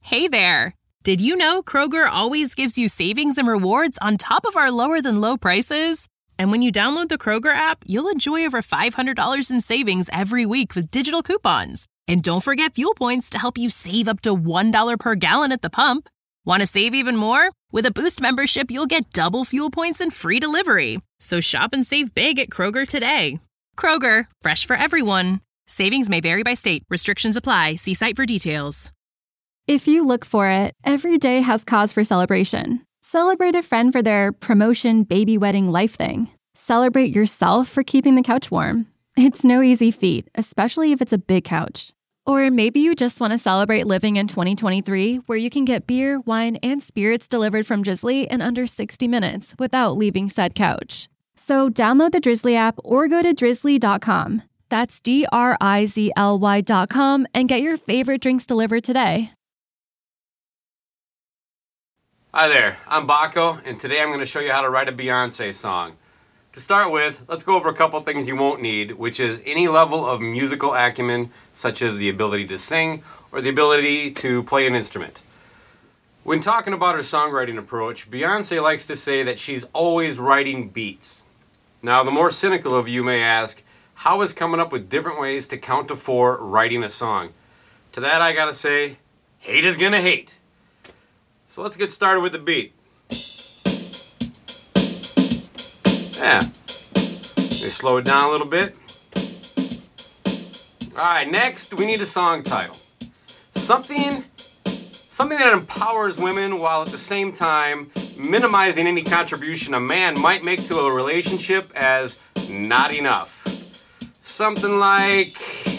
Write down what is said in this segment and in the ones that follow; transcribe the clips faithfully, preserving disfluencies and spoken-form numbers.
Hey there! Did you know Kroger always gives you savings and rewards on top of our lower-than-low prices? And when you download the Kroger app, you'll enjoy over five hundred dollars in savings every week with digital coupons. And don't forget fuel points to help you save up to one dollar per gallon at the pump. Want to save even more? With a Boost membership, you'll get double fuel points and free delivery. So shop and save big at Kroger today. Kroger, fresh for everyone. Savings may vary by state. Restrictions apply. See site for details. If you look for it, every day has cause for celebration. Celebrate a friend for their promotion, baby wedding, life thing. Celebrate yourself for keeping the couch warm. It's no easy feat, especially if it's a big couch. Or maybe you just want to celebrate living in twenty twenty-three, where you can get beer, wine, and spirits delivered from Drizzly in under sixty minutes without leaving said couch. So download the Drizzly app or go to drizzly dot com. That's D R I Z L Y dot com and get your favorite drinks delivered today. Hi there, I'm Baco, and today I'm going to show you how to write a Beyonce song. To start with, let's go over a couple things you won't need, which is any level of musical acumen, such as the ability to sing or the ability to play an instrument. When talking about her songwriting approach, Beyonce likes to say that she's always writing beats. Now, the more cynical of you may ask, how is coming up with different ways to count to four writing a song? To that I gotta say, hate is gonna hate. So let's get started with the beat. Yeah. Let me slow it down a little bit. Alright, next we need a song title. Something, something that empowers women while at the same time minimizing any contribution a man might make to a relationship as not enough. Something like,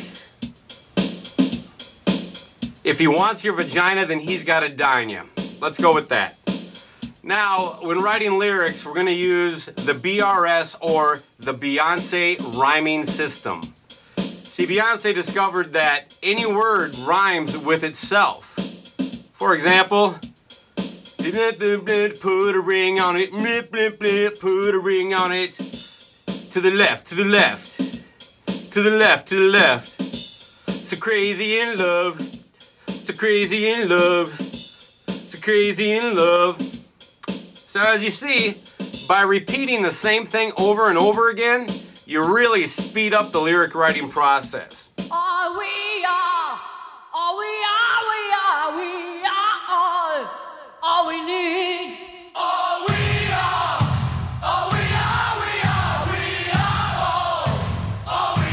if he wants your vagina, then he's gotta dine you. Let's go with that. Now, when writing lyrics, we're going to use the B R S, or the Beyonce Rhyming System. See, Beyonce discovered that any word rhymes with itself. For example, put a ring on it, put a ring on it, to the left, to the left, to the left, to the left. So crazy in love, so crazy in love. Crazy in love. So as you see, by repeating the same thing over and over again, you really speed up the lyric writing process. All we are, all we are, we are, we are all, all we need. All we are, all we are, we are, we are all, all we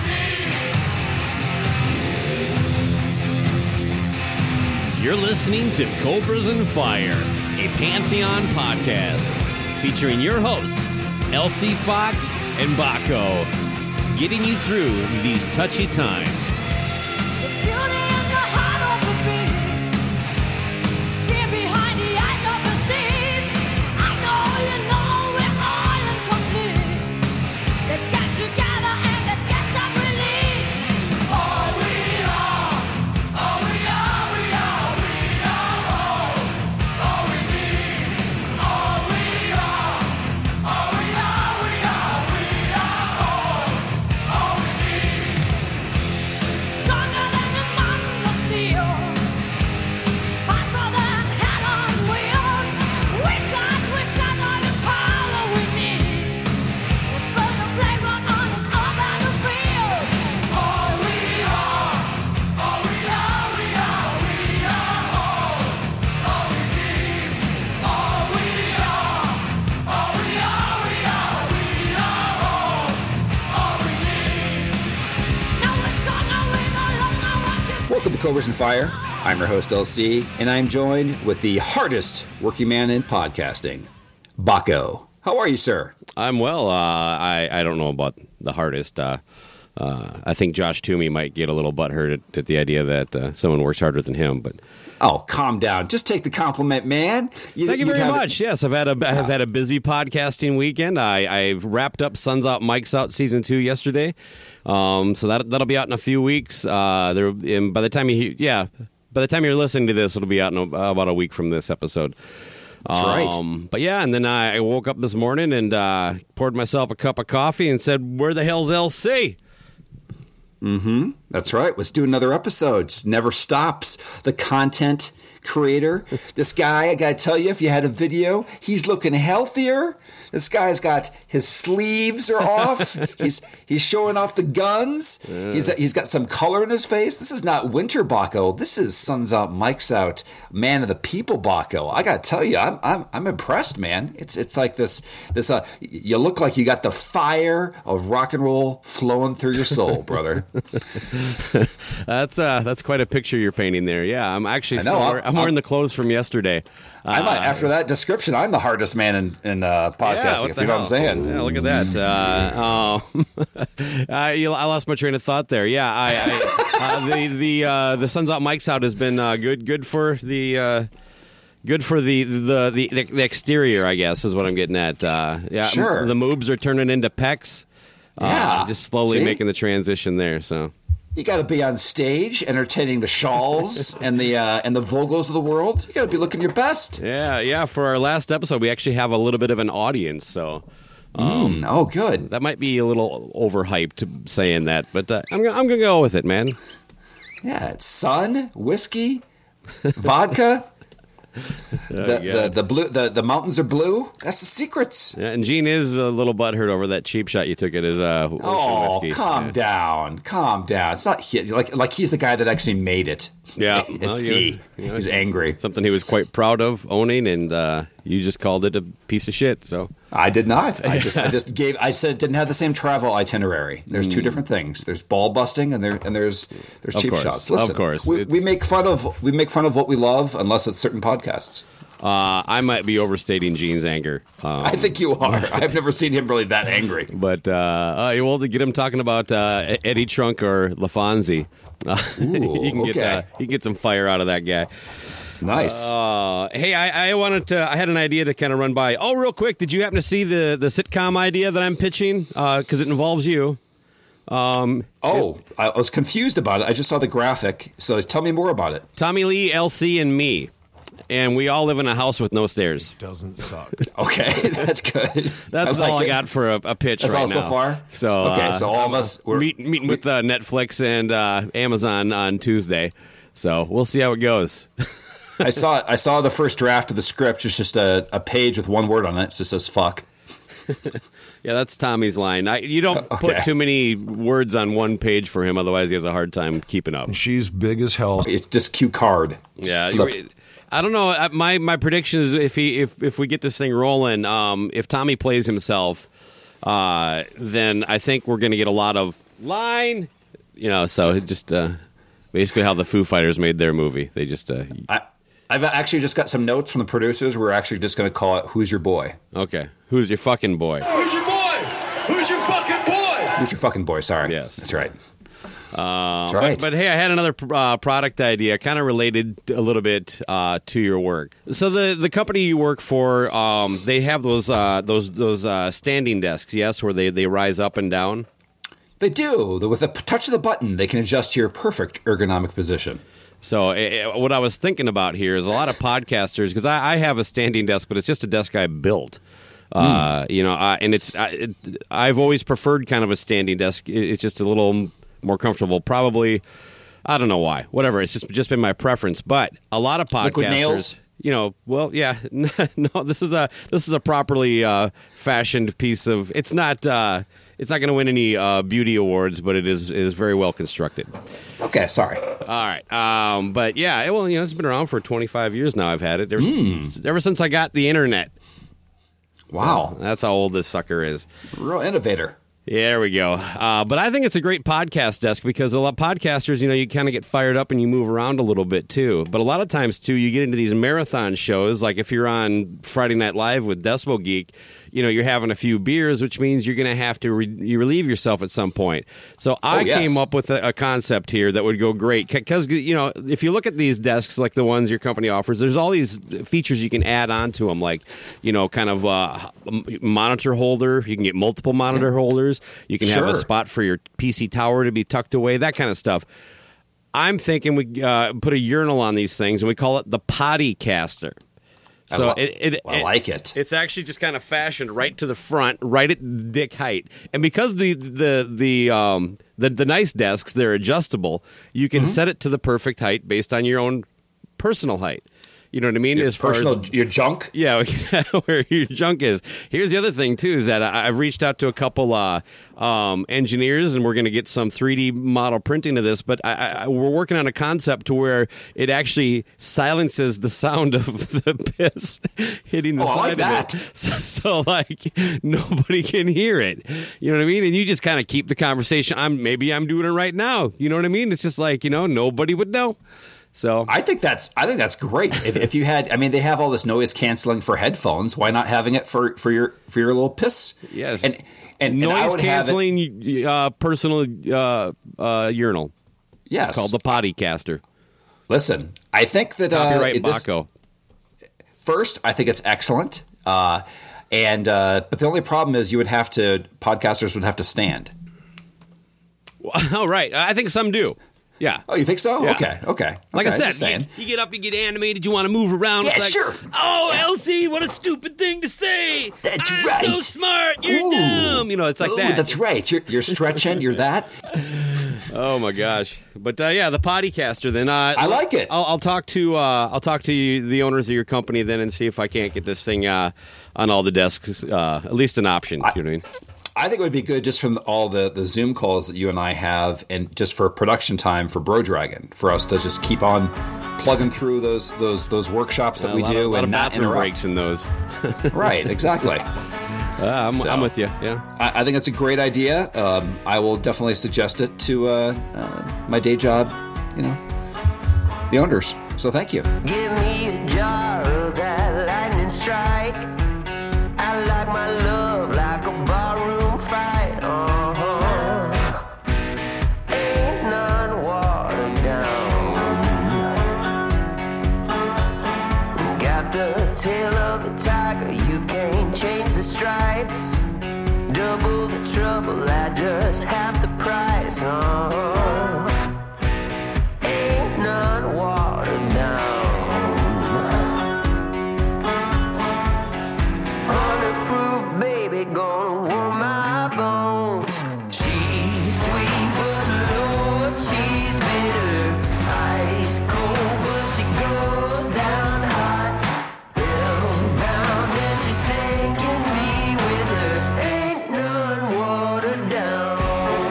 need. You're listening to Cobras and Fire, a Pantheon podcast featuring your hosts, L C Fox and Baco, getting you through these touchy times. There's beauty in the heart of the beast, fear behind the eyes of the thief. I know you know we're all incomplete. Let's get together and let's get some relief. All we are, all we are, we are, we are all, all we need. All we are, all we are, we are, we are all, all we need. Stronger than the mountain of steel, faster than hell on wheels. We've got, we've got all the power we need. Let's burn a flame run on this all battlefield. All we are, all we are, we are, we are all, all we need. All we are, all we are, we are, we are all, all we need. Now we're stronger, we no longer want to. Welcome to Cobras and Fire. I'm your host, L C, and I'm joined with the hardest working man in podcasting, Baco. How are you, sir? I'm well. Uh, I, I don't know about the hardest. Uh, uh, I think Josh Toomey might get a little butthurt at, at the idea that uh, someone works harder than him. But Oh, calm down. Just take the compliment, man. thank you you'd very have- much. Yes, I've had a I've had a busy podcasting weekend. I I've wrapped up Suns Out, Mike's Out season two yesterday. Um, so that that'll be out in a few weeks. Uh, there and by the time you yeah. By the time you're listening to this, it'll be out in a, about a week from this episode. That's right. Um, but yeah, and then I woke up this morning and uh, poured myself a cup of coffee and said, "Where the hell's L C?" Mm-hmm. That's right. Let's do another episode. Just never stops. The content creator. This guy, I gotta tell you, if you had a video, he's looking healthier. This guy's got his sleeves are off. he's he's showing off the guns. Yeah. He's he's got some color in his face. This is not winter Baco. This is Sun's Out, Mike's Out, man of the people Baco. I gotta tell you, I'm I'm I'm impressed, man. It's it's like this this uh, you look like you got the fire of rock and roll flowing through your soul, brother. that's uh that's quite a picture you're painting there. Yeah, I'm actually I know, still I'm, wearing, I'm wearing I'm, the clothes from yesterday. I'm uh, after that description, I'm the hardest man in in uh, podcasting. Yeah, if you know what I'm saying. Yeah, look at that. Uh, uh, I, I lost my train of thought there. Yeah, I, I uh, the the uh, the Sun's Out, Mike's Out has been uh, good good for the. Uh, Good for the the, the the exterior, I guess, is what I'm getting at. Uh, yeah, sure. The moobs are turning into pecs. Yeah, uh, just slowly See? making the transition there. So you got to be on stage, entertaining the Shawls and the uh, and the Vogels of the world. You got to be looking your best. Yeah, yeah. For our last episode, we actually have a little bit of an audience. So, um, mm, oh, good. That might be a little overhyped saying that, but uh, I'm I'm gonna go with it, man. Yeah, it's sun, whiskey, vodka. The, yeah. the the blue the, the mountains are blue. That's the secrets. Yeah, and Gene is a little butthurt over that cheap shot you took at his uh, ocean oh, whiskey. calm yeah. down, calm down. It's not he, like like he's the guy that actually made it. Yeah, at well, sea. You know, he's angry. Something he was quite proud of owning, and uh, you just called it a piece of shit. So I did not. I just I just gave. I said it didn't have the same travel itinerary. There's mm. two different things. There's ball busting, and there and there's there's of cheap course. shots. Listen, of course, we, we make fun of we make fun of what we love, unless it's certain podcasts. Uh, I might be overstating Gene's anger. Um, I think you are. I've never seen him really that angry. But uh, uh, well, to get him talking about uh, Eddie Trunk or LaFonzie, uh, Ooh, you can get okay. uh, you can get some fire out of that guy. Nice. Uh, hey, I, I wanted to. I had an idea to kind of run by. Oh, real quick, did you happen to see the the sitcom idea that I'm pitching? Because uh, it involves you. Um, oh, it, I was confused about it. I just saw the graphic. So tell me more about it. Tommy Lee, L C, and me. And we all live in a house with no stairs. Doesn't suck. Okay, that's good. That's I like all it. I got for a, a pitch that's right all now. so far? So okay, uh, so all of us we're meet, meeting with uh, Netflix and uh, Amazon on Tuesday. So we'll see how it goes. I saw I saw the first draft of the script. It's just a, a page with one word on it. It just says "fuck." Yeah, that's Tommy's line. I, you don't okay. put too many words on one page for him, otherwise he has a hard time keeping up. She's big as hell. It's just cue card. Yeah. Flip. I don't know. My my prediction is if he if, if we get this thing rolling, um, if Tommy plays himself, uh, then I think we're going to get a lot of line. You know, so it just uh, basically how the Foo Fighters made their movie. They just. Uh, I, I've actually just got some notes from the producers. We're actually just going to call it "Who's Your Boy." Okay, who's your fucking boy? Who's your boy? Who's your fucking boy? Who's your fucking boy? Sorry. Yes, that's right. Uh, That's right. But, but hey, I had another uh, product idea, kind of related a little bit uh, to your work. So the, the company you work for, um, they have those uh, those those uh, standing desks, yes, where they, they rise up and down. They do. With a touch of the button, they can adjust to your perfect ergonomic position. So uh, what I was thinking about here is a lot of podcasters, because I, I have a standing desk, but it's just a desk I built. Uh, mm. You know, uh, and it's uh, it, I've always preferred kind of a standing desk. It, it's just a little more comfortable. Probably, I don't know why. Whatever. It's just just been my preference. But a lot of podcasters, Liquid nails? you know, well, yeah, no. This is a this is a properly uh, fashioned piece of. It's not. Uh, it's not going to win any uh, beauty awards, but it is it is very well constructed. Okay, sorry. All right, um, but yeah, it, well, you know, it's been around for twenty-five years now. I've had it ever, mm. ever since I got the internet. Wow, so that's how old this sucker is. Real innovator. Yeah, there we go. Uh, but I think it's a great podcast desk because a lot of podcasters, you know, you kind of get fired up and you move around a little bit too. But a lot of times too, you get into these marathon shows. Like if you're on Friday Night Live with Decibel Geek, you know, you're having a few beers, which means you're going to have to re- you relieve yourself at some point. So I oh, yes. came up with a, a concept here that would go great because, you know, if you look at these desks like the ones your company offers, there's all these features you can add on to them, like, you know, kind of a monitor holder. You can get multiple monitor holders. You can sure. have a spot for your P C tower to be tucked away, that kind of stuff. I'm thinking we uh, put a urinal on these things, and we call it the Potty Caster. So I, lo- it, it, I like it. It's actually just kind of fashioned right to the front, right at dick height. And because the the the um the, the nice desks, they're adjustable, you can mm-hmm. set it to the perfect height based on your own personal height. You know what I mean? Your as far personal, as, your junk. yeah, where your junk is. Here's the other thing too: is that I, I've reached out to a couple uh, um, engineers, and we're going to get some three D model printing of this. But I, I, we're working on a concept to where it actually silences the sound of the piss hitting the Oh, I side like that. of it, so, so like nobody can hear it. You know what I mean? And you just kind of keep the conversation. I'm maybe I'm doing it right now. You know what I mean? It's just like, you know, nobody would know. So I think that's I think that's great. If, if you had, I mean, they have all this noise canceling for headphones. Why not having it for, for your for your little piss? yes, and and, and I noise would have it- canceling uh, personal uh, uh, urinal yes, called the Potty Caster. Listen, I think that uh, Copyright it- this- Baco. First, I think it's excellent. Uh, and uh, but the only problem is you would have to podcasters would have to stand. Oh, right. I think some do. Yeah. Oh, you think so? Yeah. Okay, okay. Like Okay, I just said, saying. you, you get up, you get animated, you want to move around. Yeah, it's like, sure. Oh, Elsie, what a stupid thing to say. That's I'm right. so smart. You're Ooh. dumb. You know, it's like Ooh, that. that's right. You're, you're stretching. You're that. Oh my gosh! But uh, yeah, the Pottycaster. Then uh, I like it. I'll, I'll talk to uh, I'll talk to you, the owners of your company then, and see if I can't get this thing uh, on all the desks. Uh, at least an option. I- you know what I mean? I think it would be good just from all the, the Zoom calls that you and I have, and just for production time for Bro Dragon, for us to just keep on plugging through those those those workshops that a we lot do of, a lot and of not bathroom interrupt. breaks in those. Right, exactly. Uh, I'm, So- I'm with you. Yeah. I, I think it's a great idea. Um, I will definitely suggest it to uh, uh, my day job, you know, the owners. So thank you. Give me a jar of that lightning strike. I like my love like a barroom fight. Uh-huh. Ain't none watered down. Got the tail of a tiger, you can't change the stripes. Double the trouble at just half the price. Uh-huh. Ain't none watered down. Underproof baby gonna warm my bones. She's sweet but low, she's bitter. Ice cold but she goes down hot. Hellbound and she's taking me with her. Ain't none watered down.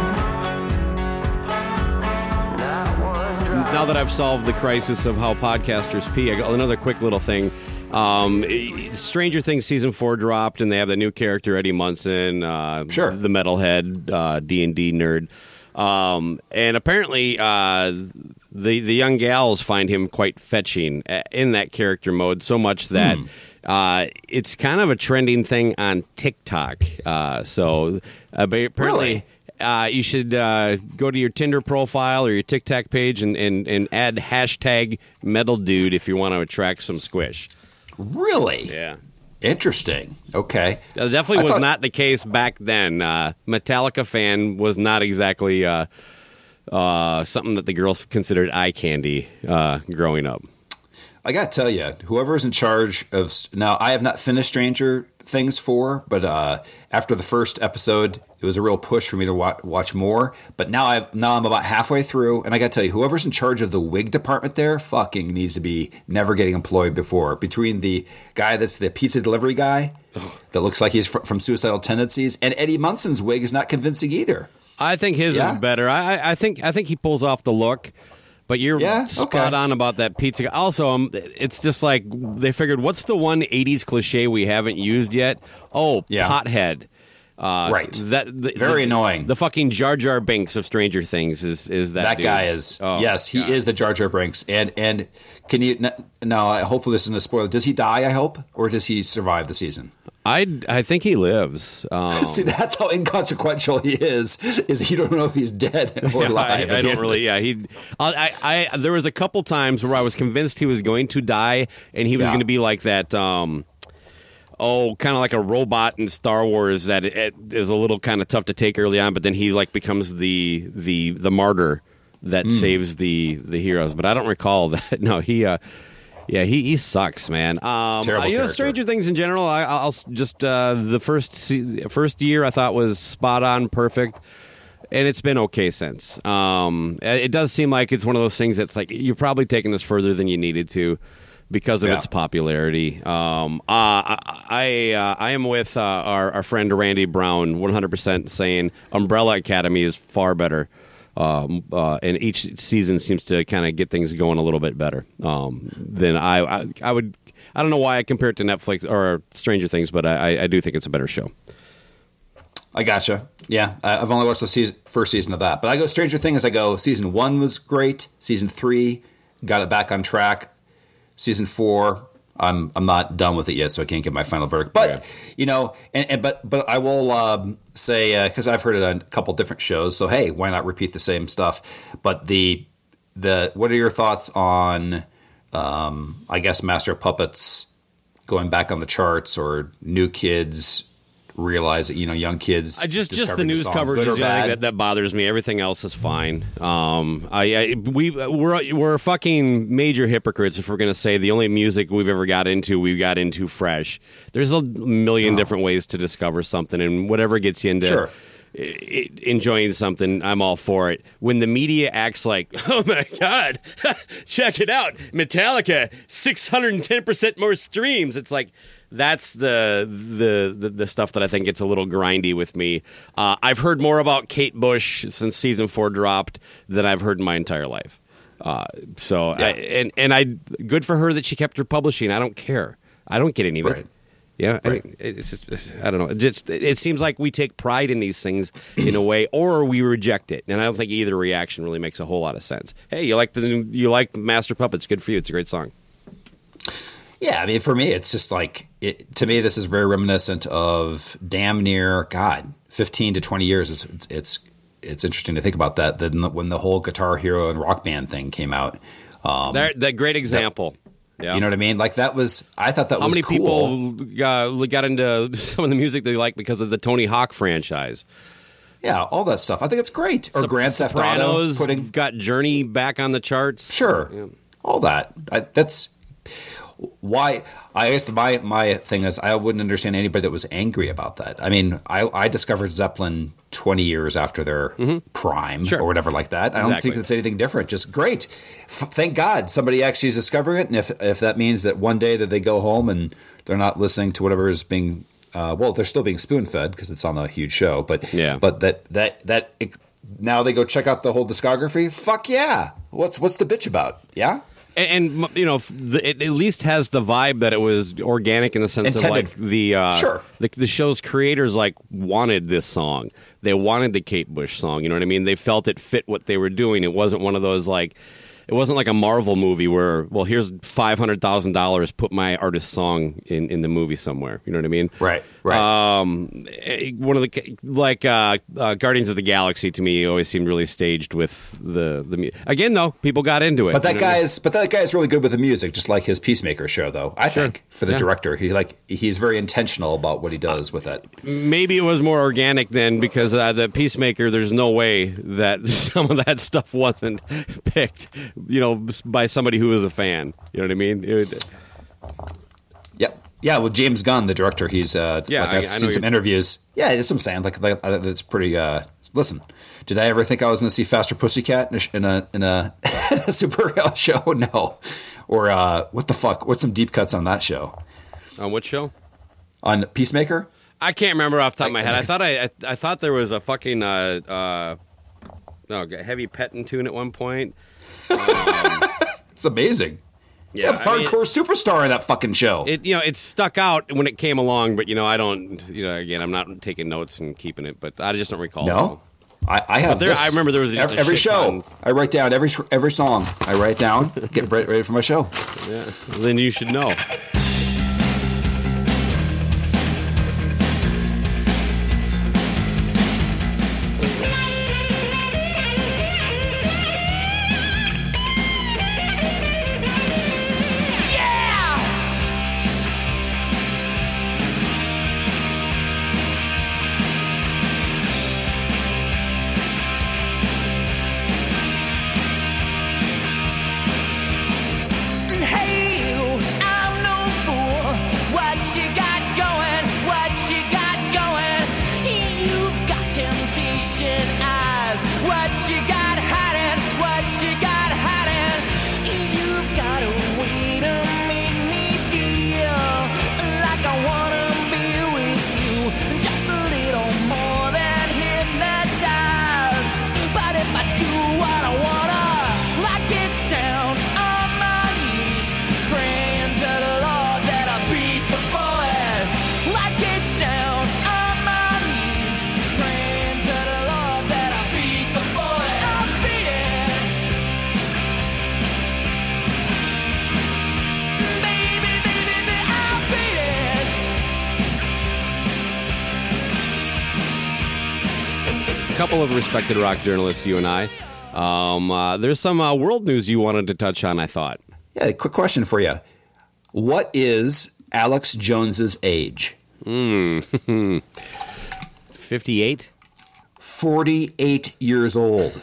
Not one drop. Now that I've solved the crisis of how podcasters pee, I got another quick little thing. Um, Stranger Things season four dropped, and they have the new character Eddie Munson, uh, Sure. the metalhead uh, D and D nerd, um, and apparently uh, the the young gals find him quite fetching uh, in that character mode, so much that. Uh, it's kind of a trending thing on TikTok. Uh, so uh, but apparently. Really? Uh, you should uh, go to your Tinder profile or your TikTok page and, and, and add hashtag metal dude if you want to attract some squish. Really? Yeah. Interesting. Okay. That definitely I was thought- not the case back then. Uh, Metallica fan was not exactly uh, uh, something that the girls considered eye candy uh, growing up. I got to tell you, whoever's in charge of now, I have not finished Stranger Things four, but uh, after the first episode, it was a real push for me to watch, watch more. But now I now I'm about halfway through, and I got to tell you, whoever's in charge of the wig department there, fucking needs to be never getting employed before. Between the guy that's the pizza delivery guy that looks like he's fr- from Suicidal Tendencies, and Eddie Munson's wig is not convincing either. I think his Yeah? is better. I, I- I think I think he pulls off the look. But you're Yeah? spot Okay. on about that pizza. Also, um, it's just like they figured, what's the one eighties cliche we haven't used yet? Oh, Yeah. pothead. Uh, Right. That the, Very the- annoying. The fucking Jar Jar Binks of Stranger Things is is that. That dude. guy is Oh, yes, he God. is the Jar Jar Binks. And and can you no? Hopefully this isn't a spoiler. Does he die? I hope, or does he survive the season? I I think he lives. Um, See, that's how inconsequential he is. Is you don't know if he's dead or yeah, alive. I, I don't really. Yeah, he. I, I, I. There was a couple times where I was convinced he was going to die, and he was Yeah. going to be like that. Um, oh, kind of like a robot in Star Wars that it, it is a little kind of tough to take early on, but then he like becomes the the the martyr that Hmm. saves the the heroes. But I don't recall that. No, he. Uh, Yeah, he, he sucks, man. Um, Terrible uh, you know, character. Stranger Things in general. I, I'll s- just uh, the first se- first year I thought was spot on, perfect, and it's been okay since. Um, it it does seem like it's one of those things that's like you're probably taking this further than you needed to. because of Yeah. its popularity. Um, uh, I I, uh, I am with uh, our, our friend Randy Brown, one hundred percent saying Umbrella Academy is far better. Um, uh, and each season seems to kind of get things going a little bit better um, than I, I I would. I don't know why I compare it to Netflix or Stranger Things, but I, I do think it's a better show. I gotcha. Yeah, I- I've only watched the season, first season of that, but I go Stranger Things. I go season one was great. Season three got it back on track. Season four, I'm I'm not done with it yet, so I can't give my final verdict. But Yeah. you know, and, and but but I will um, say because I've heard it on a couple different shows. So hey, why not repeat the same stuff? But the the what are your thoughts on? Um, I guess Master of Puppets going back on the charts, or New Kids realize that you know young kids. I just just the discovering news song, coverage good is or the only thing bad. that, that bothers me. Everything else is fine. Um, I, I we we're we're fucking major hypocrites if we're gonna say the only music we've ever got into we got into fresh. There's a million different ways to discover something, and whatever gets you into. Sure. I- enjoying something, I'm all for it. When the media acts like, oh my God, check it out, Metallica, six hundred ten percent more streams. It's like, that's the, the the the stuff that I think gets a little grindy with me. Uh, I've heard more about Kate Bush since season four dropped than I've heard in my entire life. Uh, so, I, and, and I good for her that she kept her publishing. I don't care. I don't get any of it. Right. Yeah, I, it's just, I don't know. It just it seems like we take pride in these things in a way, or we reject it, and I don't think either reaction really makes a whole lot of sense. Hey, you like the you like Master Puppets? Good for you. It's a great song. Yeah, I mean, for me, it's just like it, to me, this is very reminiscent of damn near God, fifteen to twenty years. It's it's it's, it's interesting to think about that. Then when the whole Guitar Hero and Rock Band thing came out, um, that that great example. Yeah. You know what I mean? Like that was, I thought that How was many cool. people uh, got into some of the music they like because of the Tony Hawk franchise? Yeah, all that stuff. I think it's great. Or Sop- Grand Theft Auto Sopranos putting got Journey back on the charts. sure, Yeah. all that. I, that's why I guess my my thing is I wouldn't understand anybody that was angry about that. I mean, I I discovered Zeppelin twenty years after their prime Sure. or whatever like that. I don't Exactly. think it's anything different. Just great. F- thank God somebody actually is discovering it. And if if that means that one day that they go home and they're not listening to whatever is being uh, well, they're still being spoon fed because it's on a huge show. But Yeah. but that that that it, now they go check out the whole discography. Fuck yeah. What's what's the bitch about? Yeah. And, and you know, the, it at least has the vibe that it was organic in the sense Intended. of like the uh, Sure. the, the show's creators like wanted this song. They wanted the Kate Bush song. You know what I mean? They felt it fit what they were doing. It wasn't one of those like. It wasn't like a Marvel movie where, well, here's five hundred thousand dollars. Put my artist song in, in the movie somewhere. You know what I mean? Right, right. Um, eh, one of the like uh, uh, Guardians of the Galaxy to me always seemed really staged with the the mu- again though people got into it. But that you know what I mean? guy's but that guy's really good with the music, just like his Peacemaker show, though. I Sure. think for the Yeah. director, he like he's very intentional about what he does with that. Maybe it was more organic then because uh, the Peacemaker, there's no way that some of that stuff wasn't picked, you know, by somebody who was a fan. You know what I mean? It would- Yeah, yeah. Well, James Gunn, the director, he's uh, Yeah, like I- I've I know seen some you're- interviews. Yeah, that's what I'm saying. Like, like uh, that's pretty. Uh, listen, did I ever think I was going to see Faster Pussycat in a in a, in a superhero show? No. Or uh, what the fuck? What's some deep cuts on that show? on what show? On Peacemaker? I can't remember off the top of my head. I thought I, I I thought there was a fucking uh uh no heavy petting tune at one point. It's amazing. Yeah, They have I mean, hardcore superstar in that fucking show. It you know it stuck out when it came along, but you know I don't you know again I'm not taking notes and keeping it, but I just don't recall. No, I, I have. But there- this. I remember there was a- every, a every shit show. ton. I write down every every song. I write down. Get ready, ready for my show. Yeah. Then you should know. Hey, I'm no couple of respected rock journalists, you and I. Um, uh, there's some uh, world news you wanted to touch on, I thought. Yeah, quick question for you. What is Alex Jones's age? Mm. fifty-eight? forty-eight years old.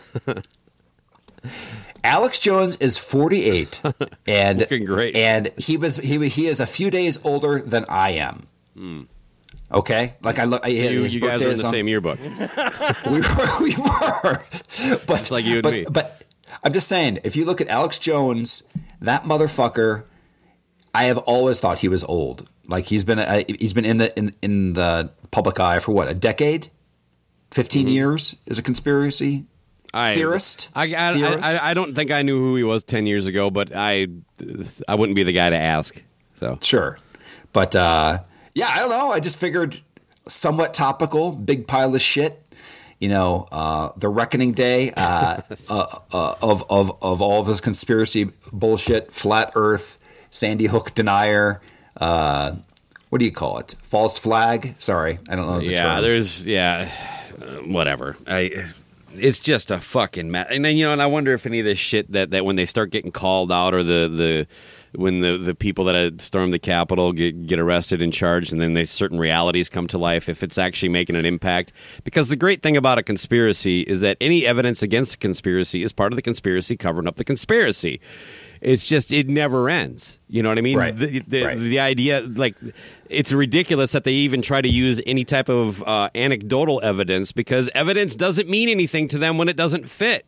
Alex Jones is forty-eight, and looking great. And he was he he is a few days older than I am. Mm. Okay, like I look. So you you guys are in the same yearbook. we were, we were, but it's like you and but, me. But I'm just saying, if you look at Alex Jones, that motherfucker, I have always thought he was old. Like he's been a, he's been in the in in the public eye for what, a decade, fifteen mm-hmm. years as a conspiracy I, theorist. I I, theorist? I I don't think I knew who he was ten years ago, but I I wouldn't be the guy to ask. So sure, but uh, yeah, I don't know. I just figured somewhat topical, big pile of shit. You know, uh, the reckoning day uh, uh, uh, of of of all of his conspiracy bullshit, flat Earth, Sandy Hook denier. Uh, what do you call it? False flag? Sorry, I don't know the yeah, term. there's yeah, uh, whatever. I. It's just a fucking mess. And then, you know, and I wonder if any of this shit that, that when they start getting called out, or the, the when the, the people that had stormed the Capitol get, get arrested and charged, and then they, certain realities come to life, if it's actually making an impact. Because the great thing about a conspiracy is that any evidence against a conspiracy is part of the conspiracy covering up the conspiracy. It's just, it never ends. You know what I mean? Right. The, the, right. the idea, like, it's ridiculous that they even try to use any type of uh, anecdotal evidence, because evidence doesn't mean anything to them when it doesn't fit.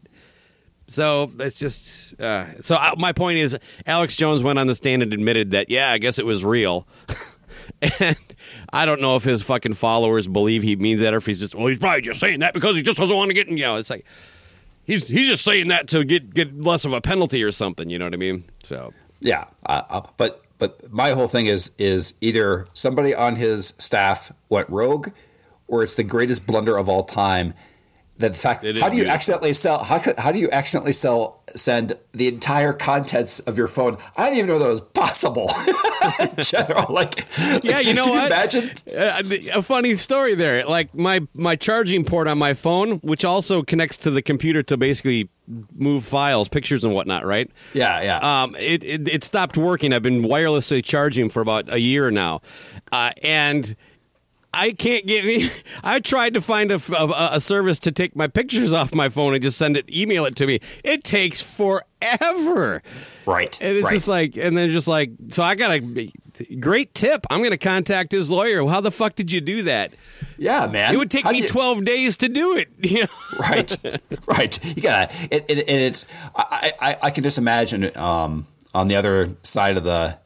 So it's just, uh, so uh, my point is, Alex Jones went on the stand and admitted that, yeah, I guess it was real. And I don't know if his fucking followers believe he means that, or if he's just, well, he's probably just saying that because he just doesn't want to get, you know, it's like, He's he's just saying that to get, get less of a penalty or something, you know what I mean? So yeah, uh, uh, but but my whole thing is is either somebody on his staff went rogue, or it's the greatest blunder of all time. That the fact, how do you beautiful. accidentally accidentally sell? How could, how do you accidentally sell send the entire contents of your phone? I didn't even know that was possible. In general, like, yeah, like, you know can what? You imagine uh, a funny story there. Like my my charging port on my phone, which also connects to the computer to basically move files, pictures, and whatnot. Right? Yeah, yeah. Um, it, it it stopped working. I've been wirelessly charging for about a year now, uh, and. I can't get any. I tried to find a, a, a service to take my pictures off my phone and just send it, email it to me. It takes forever. Right. And it's right. just like, and then just like, so I got a great tip. I'm going to contact his lawyer. How the fuck did you do that? Yeah, man. It would take How me do you- twelve days to do it. You know? Right. Right. You gotta, it, it, and it's, I, I, I can just imagine, um, on the other side of the,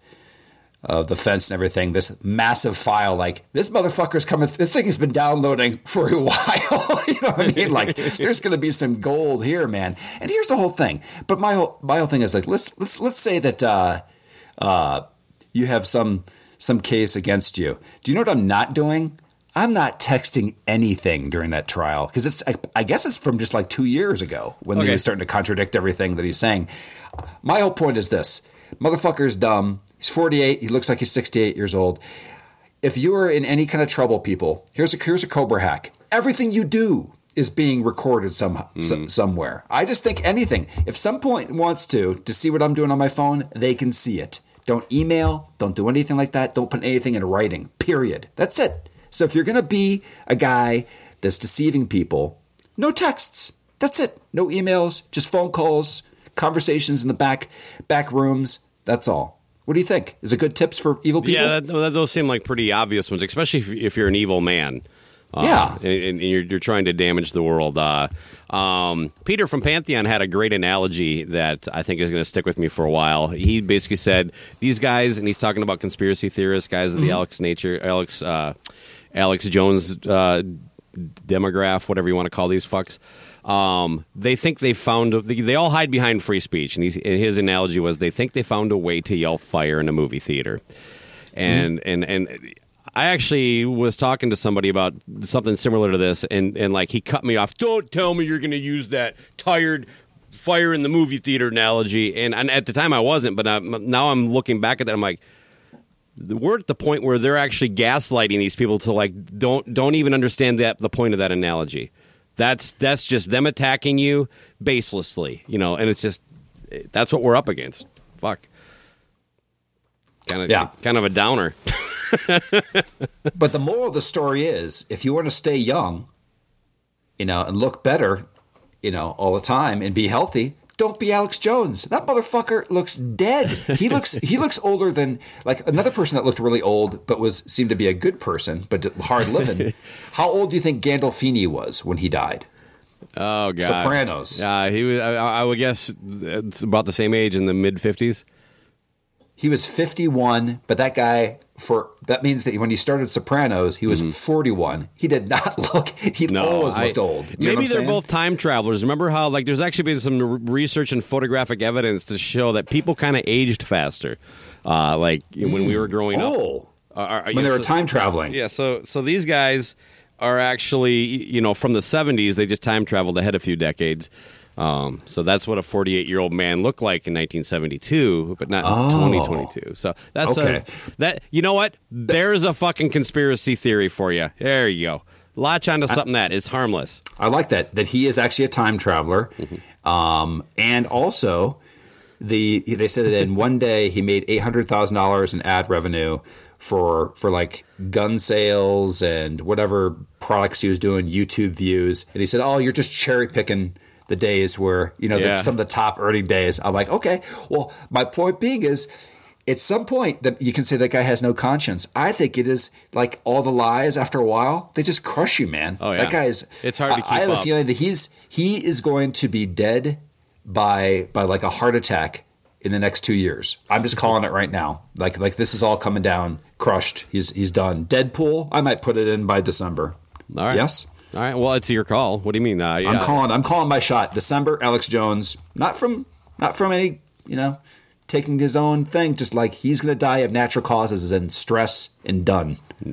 of the fence and everything, this massive file, like, this motherfucker's coming, this thing has been downloading for a while. You know what I mean? Like, there's going to be some gold here, man. And here's the whole thing. But my whole, my whole thing is like, let's, let's, let's say that, uh, uh, you have some, some case against you. Do you know what I'm not doing? I'm not texting anything during that trial, because it's, I, I guess it's from just like two years ago when Okay. they were starting to contradict everything that he's saying. My whole point is this. Motherfucker's dumb. He's forty-eight. He looks like he's sixty-eight years old. If you are in any kind of trouble, people, here's a here's a Cobra hack. Everything you do is being recorded some, Mm. some somewhere. I just think anything. If some point wants to to see what I'm doing on my phone, they can see it. Don't email. Don't do anything like that. Don't put anything in writing. Period. That's it. So if you're gonna be a guy that's deceiving people, no texts. That's it. No emails. Just phone calls, conversations in the back back rooms. That's all. What do you think? Is it good tips for evil people? Yeah, that, that, those seem like pretty obvious ones, especially if, if you're an evil man. Uh, Yeah. and, and you're, you're trying to damage the world. Uh, um, Peter from Pantheon had a great analogy that I think is going to stick with me for a while. He basically said these guys, and he's talking about conspiracy theorists, guys of the Mm-hmm. Alex Nature, Alex, uh, Alex Jones uh, demograph, whatever you want to call these fucks. Um, they think they found they, they all hide behind free speech, and, he's, and his analogy was they think they found a way to yell fire in a movie theater, and mm-hmm. and and I actually was talking to somebody about something similar to this, and and like he cut me off. Don't tell me you're going to use that tired fire in the movie theater analogy, and, and at the time I wasn't, but I'm, now I'm looking back at that, I'm like, we're at the point where they're actually gaslighting these people to like don't don't even understand that the point of that analogy. That's that's just them attacking you baselessly, you know, and it's just that's what we're up against. Fuck. Kind of Yeah. kind of a downer. But the moral of the story is, if you want to stay young, you know, and look better, you know, all the time and be healthy, don't be Alex Jones. That motherfucker looks dead. He looks he looks older than like another person that looked really old but was seemed to be a good person but hard living. How old do you think Gandolfini was when he died? Oh god. Sopranos. Yeah, he was I, I would guess it's about the same age, in the mid fifties. He was fifty-one, but that guy, for that means that when he started Sopranos, he was forty-one. He did not look, he always looked I- old. You know what Maybe I'm they're saying? both time travelers. Remember how, like, there's actually been some r- research and photographic evidence to show that people kind of aged faster. Uh, like, when we were growing Oh, up. Are- are- when yeah, they were so- time traveling. Yeah, so so these guys are actually, you know, from the seventies. They just time traveled ahead a few decades. Um, so that's what a forty-eight-year-old man looked like in nineteen seventy-two, but not in twenty twenty-two. So that's Okay. a, that. You know what? There's a fucking conspiracy theory for you. There you go. Latch onto something that is harmless. I like that, that he is actually a time traveler. Um, and also, the they said that in one day he made eight hundred thousand dollars in ad revenue for for like gun sales and whatever products he was doing, YouTube views. And he said, oh, you're just cherry picking the days where, you know, Yeah. the, some of the top earning days. I'm like, okay, well, my point being is, at some point that you can say that guy has no conscience. I think it is like all the lies after a while, they just crush you, man. Oh, yeah. That guy is, It's hard to I- keep I have up. a feeling that he's, he is going to be dead by, by like a heart attack in the next two years. I'm just calling it right now. Like, like this is all coming down, crushed. He's, he's done. Deadpool, I might put it in by December. All right. Yes? All right. Well, it's your call. What do you mean? Uh, yeah. I'm calling. I'm calling my shot. December, Alex Jones. Not from. Not from any. You know, taking his own thing. Just like he's going to die of natural causes and stress and done.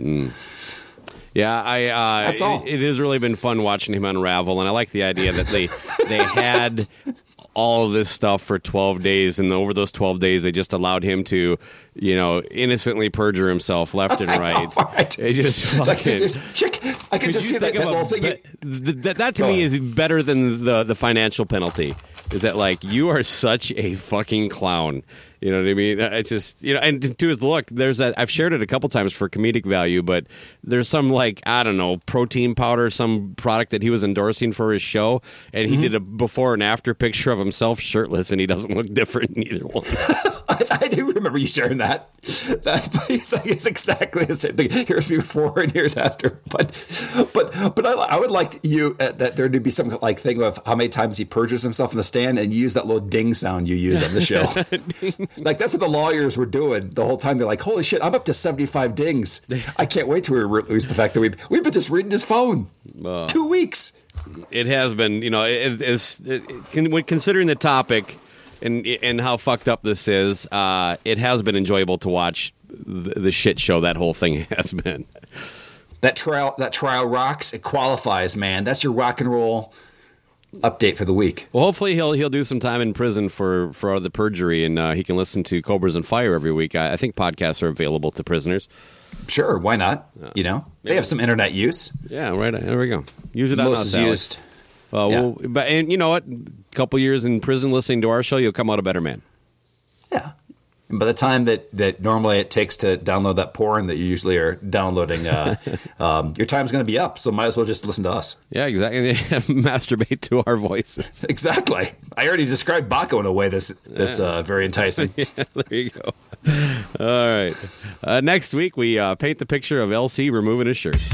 Yeah, I. Uh, That's all. It, it has really been fun watching him unravel, and I like the idea that they they had all of this stuff for twelve days, and over those twelve days, they just allowed him to, you know, innocently perjure himself left and right. Right. It just It's like, fucking. chick, I can Could just you see that, think that of a little thing. be- th- th- that to Go me ahead. is better than the the financial penalty. Is that like, you are such a fucking clown? You know what I mean? It's just, you know, and to his look, there's that, I've shared it a couple times for comedic value, but there's some, like, I don't know, protein powder, some product that he was endorsing for his show, and he Mm-hmm. did a before and after picture of himself shirtless, and he doesn't look different in either one. I, I do remember you sharing that. That but it's, like, it's exactly the same thing. Here's before and here's after. But but but I, I would like you uh, that there to be some like thing of how many times he perjures himself in the stand, and you use that little ding sound you use on the show. Like that's what the lawyers were doing the whole time. They're like, "Holy shit, I'm up to seventy-five dings. I can't wait till we release the fact that we've we've been just reading his phone Uh. two weeks." It has been, you know, it is it, it, when considering the topic and and how fucked up this is, uh, it has been enjoyable to watch the, the shit show that whole thing has been. That trial that trial rocks. It qualifies, man. That's your rock and roll update for the week. Well, hopefully he'll he'll do some time in prison for for the perjury, and uh, he can listen to Cobras and Fire every week. I, I think podcasts are available to prisoners. Sure, why not? You know, they have some internet use. Yeah, right. There we go. Use it on Most us, is Alex. used. Well, Yeah. we'll, but and you know what? A couple years in prison listening to our show, you'll come out a better man. Yeah. And by the time that, that normally it takes to download that porn that you usually are downloading, uh, um, your time's going to be up. So might as well just listen to us. Yeah, exactly. Masturbate to our voices. Exactly. I already described Baco in a way that's that's uh, very enticing. Yeah, there you go. All right. Uh, next week, we uh, paint the picture of L C removing his shirt.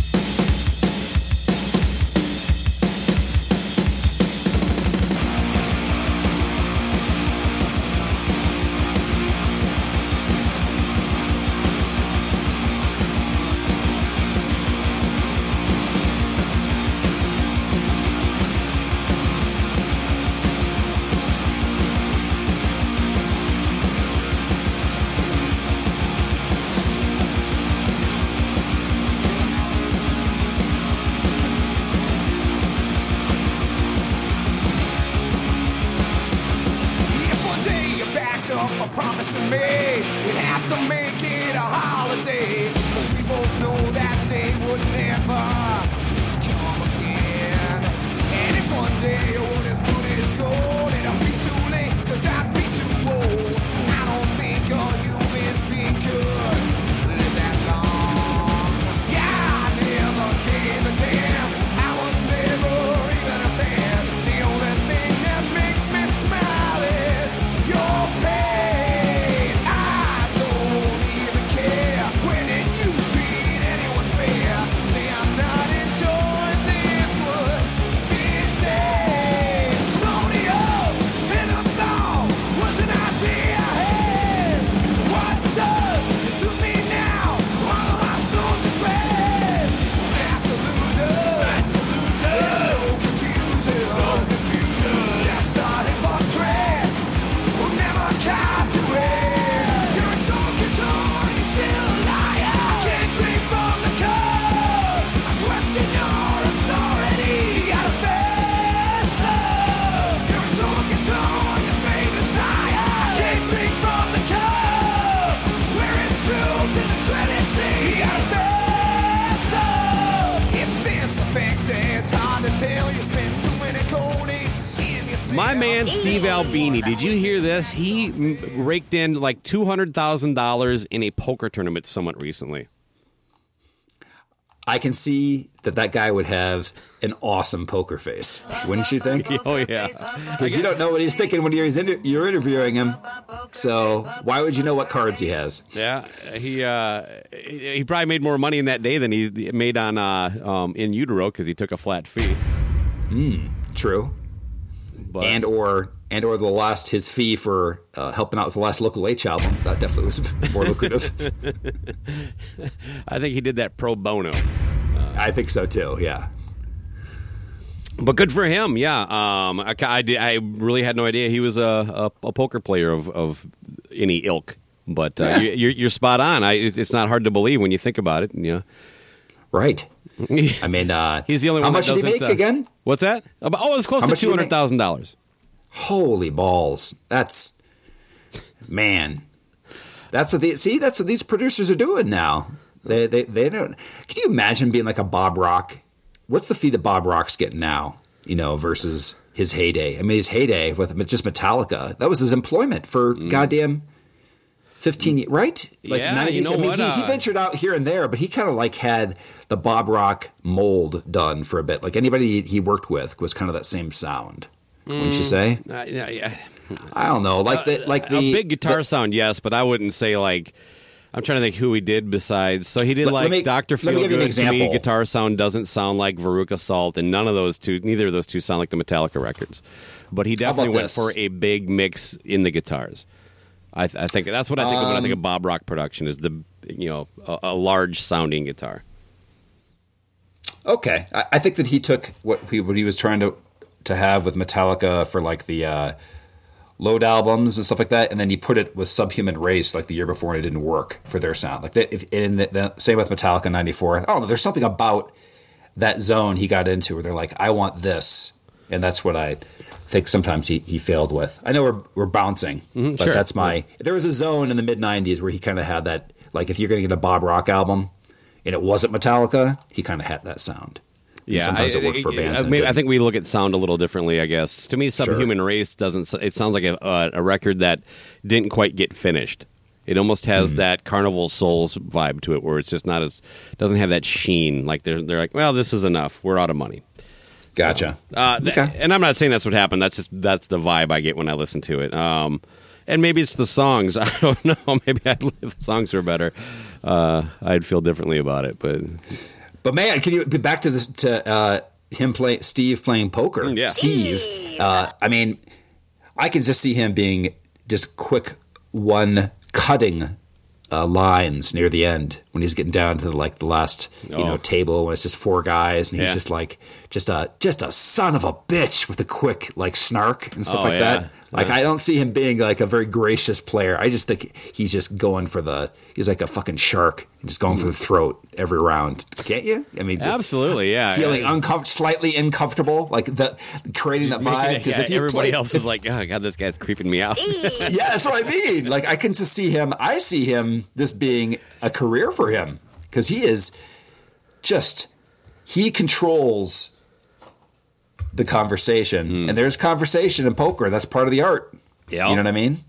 If one day you backed up a promise to me, we'd have to make it a holiday. Cause we both know that day would never come again. My man Steve Albini, did you hear this? He m- raked in like two hundred thousand dollars in a poker tournament somewhat recently. I can see that that guy would have an awesome poker face, wouldn't you think? Oh, yeah. Because you don't know what he's thinking when you're, inter- you're interviewing him. So why would you know what cards he has? Yeah, he uh, he he probably made more money in that day than he made on uh, um, In Utero because he took a flat fee. Mm, true. But, and or and or the last his fee for uh, helping out with the last Local H album, that definitely was more lucrative. I think he did that pro bono. Uh, I think so too. Yeah. But good for him. Yeah. Um, I, I, did, I really had no idea he was a, a, a poker player of, of any ilk. But uh, Yeah. you, you're, you're spot on. I, it's not hard to believe when you think about it. Yeah. Right. I mean, uh, he's the only how one. much that did he doesn't, make uh, again? What's that? About, oh, it's close How to much did two he hundred thousand dollars. Holy balls! That's man. That's what they see. That's what these producers are doing now. They they they don't. Can you imagine being like a Bob Rock? What's the fee that Bob Rock's getting now? You know, versus his heyday. I mean, his heyday with just Metallica. That was his employment for mm. goddamn fifteen years, right? Like Yeah, nineties. you know I mean, what, he, uh, he ventured out here and there, but he kind of like had the Bob Rock mold done for a bit. Like anybody he worked with was kind of that same sound. Wouldn't you say? Uh, yeah, yeah. I don't know, like the like the a big guitar the, sound, yes, but I wouldn't say like. I'm trying to think who he did besides. So he did Let- let like me- Doctor let me give you an Feelgood. To me, example. guitar sound doesn't sound like Veruca Salt, and none of those two, neither of those two, sound like the Metallica records. But he definitely about went this? for a big mix in the guitars. I, I think that's what I think of when I think of Bob Rock production is the you know a, a large sounding guitar. Okay, I, I think that he took what he what he was trying to to have with Metallica for like the uh, Load albums and stuff like that, and then he put it with Subhuman Race like the year before, and it didn't work for their sound. Like that, if, in the, the same with Metallica ninety-four. I don't know. There's something about that zone he got into where they're like, I want this, and that's what I think sometimes he, he failed with. I know we're we're bouncing, Mhm, but sure. that's my. There was a zone in the mid nineties where he kind of had that. Like if you're going to get a Bob Rock album, and it wasn't Metallica, he kind of had that sound. And Yeah, sometimes I, it worked for I- bands. I, and it mean, I didn't. think we look at sound a little differently. I guess to me, Sure. Subhuman Race doesn't. It sounds like a, a, a record that didn't quite get finished. It almost has Mm. that Carnival Souls vibe to it, where it's just not as doesn't have that sheen. Like they're they're like, well, this is enough. We're out of money. Gotcha. Uh, th- Okay. And I'm not saying that's what happened. That's just that's the vibe I get when I listen to it. Um, and maybe it's the songs. I don't know. Maybe I'd, if the songs were better, uh, I'd feel differently about it. But But man, can you back to this to uh, him play Steve playing poker? Yeah. Steve. Uh, I mean, I can just see him being just quick one cutting uh, lines near the end when he's getting down to like the last you Oh. know table when it's just four guys and he's Yeah. just like just a just a son of a bitch with a quick like snark and stuff Oh, like yeah. that. Like I don't see him being like a very gracious player. I just think he's just going for the he's like a fucking shark, just going for the throat every round. Can't you? I mean, absolutely, yeah. feeling yeah. uncomfortable, slightly uncomfortable, like the creating that Making vibe. it- Because yeah, if you everybody play, else is like, oh god, this guy's creeping me out. yeah, that's what I mean. Like I can just see him. I see him this being a career for him because he is just he controls the conversation, and there's conversation in poker. That's part of the art. Yeah. You know what I mean?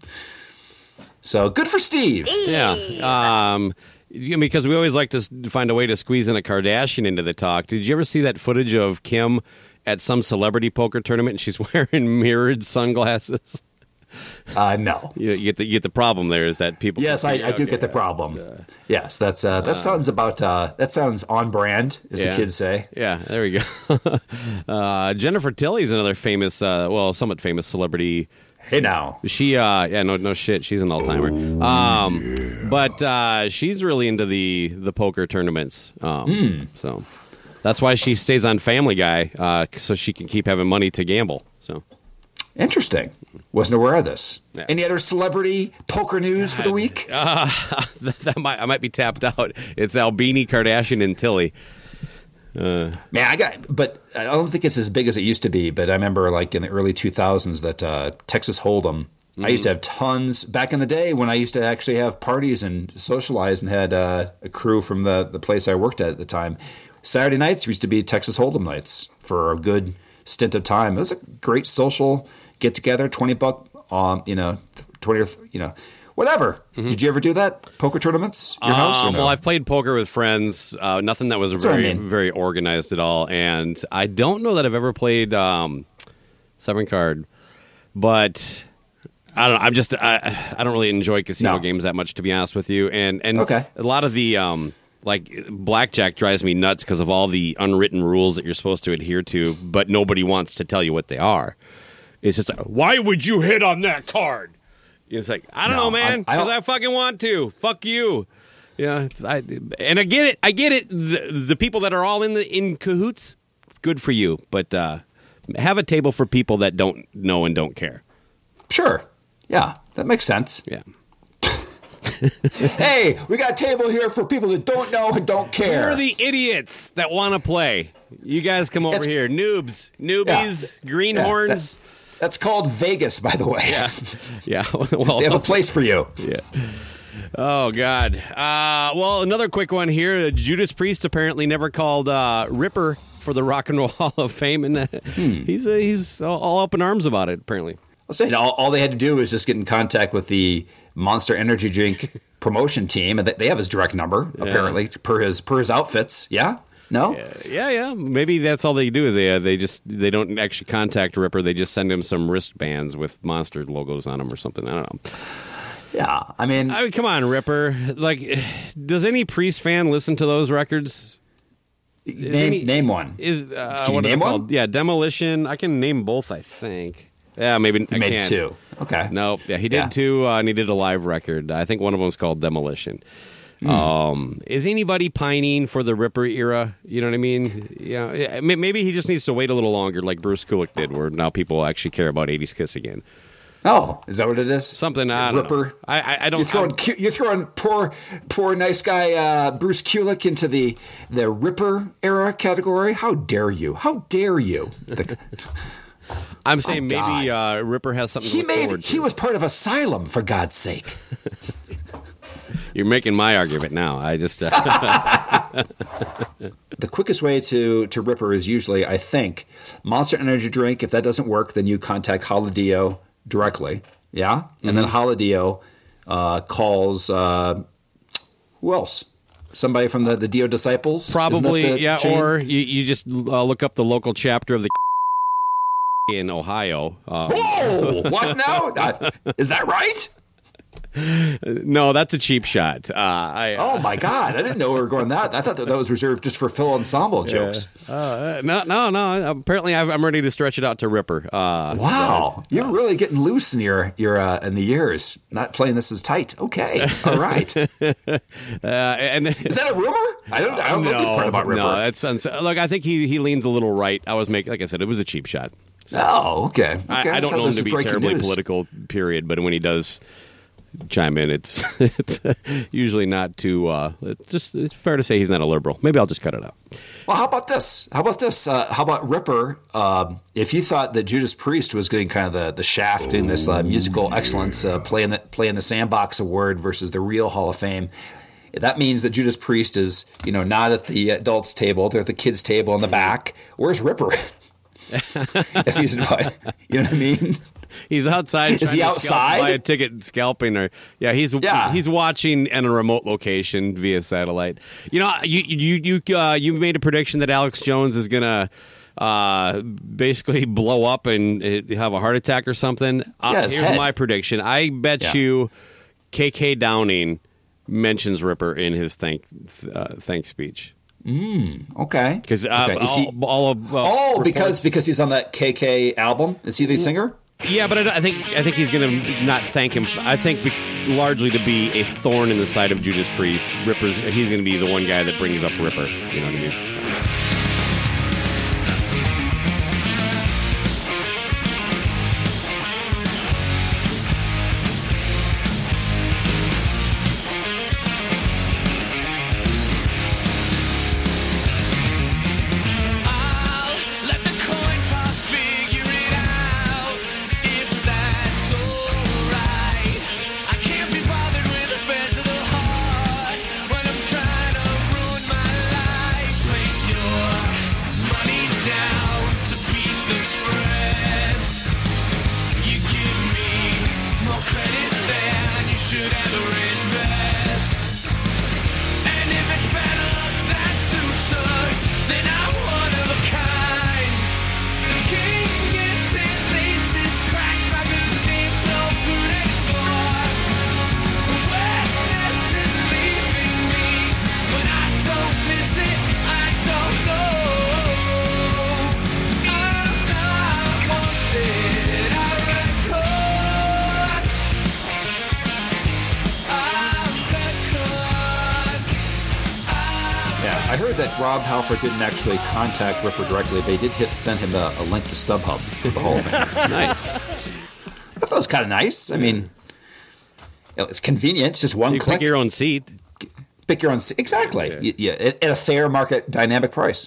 So good for Steve. Yeah. Um, you know, because we always like to s- find a way to squeeze in a Kardashian into the talk. Did you ever see that footage of Kim at some celebrity poker tournament and she's wearing mirrored sunglasses? Uh, no. You, you get the you get the problem there is that people. Yes, can I, see- I do okay. get the problem. Yes, that's uh, that sounds about uh, that sounds on brand, as Yeah. the kids say. Yeah, there we go. uh, Jennifer Tilly's another famous, uh, well, somewhat famous celebrity. Hey now, She, uh, yeah, no, no shit. She's an all timer. Um, but uh, she's really into the the poker tournaments. Um, Hmm. So that's why she stays on Family Guy, uh, so she can keep having money to gamble. So interesting. Wasn't aware of this. Yeah. Any other celebrity poker news for the week? uh, that, that might I might be tapped out. It's Albini, Kardashian, and Tilly. Man, I got, but I don't think it's as big as it used to be. But I remember, like in the early two thousands, that uh, Texas Hold'em. I used to have tons back in the day when I used to actually have parties and socialize and had uh, a crew from the the place I worked at at the time. Saturday nights used to be Texas Hold'em nights for a good stint of time. It was a great social get together, twenty buck, um, you know, twenty or you know, whatever. Mm-hmm. Did you ever do that? Poker tournaments? Your house? Or Um, no? Well, I've played poker with friends. Uh, nothing that was That's what I very mean. very organized at all, and I don't know that I've ever played um, seven card, but. I don't know. I'm just I, I don't really enjoy casino No. games that much, to be honest with you. And and Okay. a lot of the um like blackjack drives me nuts because of all the unwritten rules that you're supposed to adhere to, but nobody wants to tell you what they are. It's just like, why would you hit on that card? It's like I don't No, know, man. I- I Because don't- I, fucking want to. Fuck you. Yeah. It's, I and I get it. I get it. The, the people that are all in the in cahoots, good for you. But uh, have a table for people that don't know and don't care. Sure. Yeah, that makes sense. Yeah. Hey, we got a table here for people that don't know and don't care. We're the idiots that want to play. You guys come over It's- here. Noobs, newbies, greenhorns. Yeah, that- that's called Vegas, by the way. Yeah. Yeah. Well, They have a place for you. yeah. Oh, God. Uh, well, another quick one here. Judas Priest apparently never called uh, Ripper for the Rock and Roll Hall of Fame, and uh, Hmm. he's uh, he's all, all up in arms about it, apparently. I'll say all, all they had to do was just get in contact with the Monster Energy Drink promotion team, and they- they have his direct number apparently per his per his outfits. Yeah, no, Yeah, yeah. Maybe that's all they do. They uh, they just they don't actually contact Ripper. They just send him some wristbands with Monster logos on them or something. I don't know. yeah. I mean, I mean, come on, Ripper. Like, does any Priest fan listen to those records? name any- name one. Is uh, Can you what are they name one? called? Yeah, Demolition. I can name both. I think. Yeah, maybe I You made can't. two. Okay. No, yeah, he did Yeah. two, uh, and he did a live record. I think one of them was called Demolition. Hmm. Um, is anybody pining for the Ripper era? You know what I mean? Yeah, yeah, may- maybe he just needs to wait a little longer, like Bruce Kulick did, where now people actually care about eighties Kiss again. Oh, is that what it is? Something I don't know. Ripper. I, I, I don't. You're throwing, I'm- Q- you're throwing poor, poor nice guy uh, Bruce Kulick into the the Ripper era category. How dare you? How dare you? The- I'm saying Oh, maybe uh, Ripper has something to he look made. forward to. He was part of Asylum, for God's sake. You're making my argument now. I just. Uh, The quickest way to, to Ripper is usually, I think, Monster Energy Drink. If that doesn't work, then you contact Holodio directly. Yeah? Mm-hmm. And then Holodio uh, calls, uh, who else? Somebody from the, the Dio Disciples? Isn't that Probably, the yeah. chain? Or you, you just uh, look up the local chapter of the in Ohio. Um, Whoa! What now? Uh, is that right? no, that's a cheap shot. Uh, I, Oh, my God. I didn't know we were going that. I thought that, that was reserved just for Phil Ensemble jokes. uh, no, no, no. Apparently, I've, I'm ready to stretch it out to Ripper. Uh, Wow. You're really getting loose in your, your uh, in the years. Not playing this as tight. Okay. All right. Is uh, and that a rumor? I don't, I don't know this part about Ripper. No, that's uns- look. I think he he leans a little right. I was making, like I said, it was a cheap shot. Oh, okay. okay. I, I don't thought know him this to was be breaking terribly news. political, period. But when he does chime in, it's it's usually not too. Uh, it's just it's fair to say he's not a liberal. Maybe I'll just cut it out. Well, how about this? How about this? Uh, how about Ripper? Um, if you thought that Judas Priest was getting kind of the, the shaft in this uh, musical excellence, uh, playing the playing the Sandbox Award versus the real Hall of Fame, that means that Judas Priest is, you know, not at the adults' table; they're at the kids' table in the back. Where's Ripper? If he's invited, you know what I mean? He's outside. Is trying he to outside? Scalp, buy a ticket, and scalping, or yeah, he's Yeah. he's watching in a remote location via satellite. You know, you you you uh, you made a prediction that Alex Jones is gonna uh, basically blow up and uh, have a heart attack or something. Uh, Yeah, his here's head. my prediction. I bet Yeah. you K K Downing mentions Ripper in his thank uh, thank speech. Okay. Because uh, Okay. Is all, he- all of uh, oh, reports- because because he's on that K K album. Is he the singer? yeah, but I, don't- I think I think he's going to not thank him. I think bec- largely to be a thorn in the side of Judas Priest. Ripper's he's going to be the one guy that brings up Ripper. You know what I mean? Let the coin toss figure it out. If that's alright, I can't be bothered with affairs of the heart when I'm trying to ruin my life. Place your I heard that Rob Halford didn't actually contact Ripper directly. They did hit, send him a, a link to StubHub for the Hall of Fame. Nice. I thought that was kind of nice. I mean, you know, it's convenient. It's just one You click. pick your own seat. Pick your own seat. Exactly. Yeah. Yeah, yeah at, at a fair market dynamic price.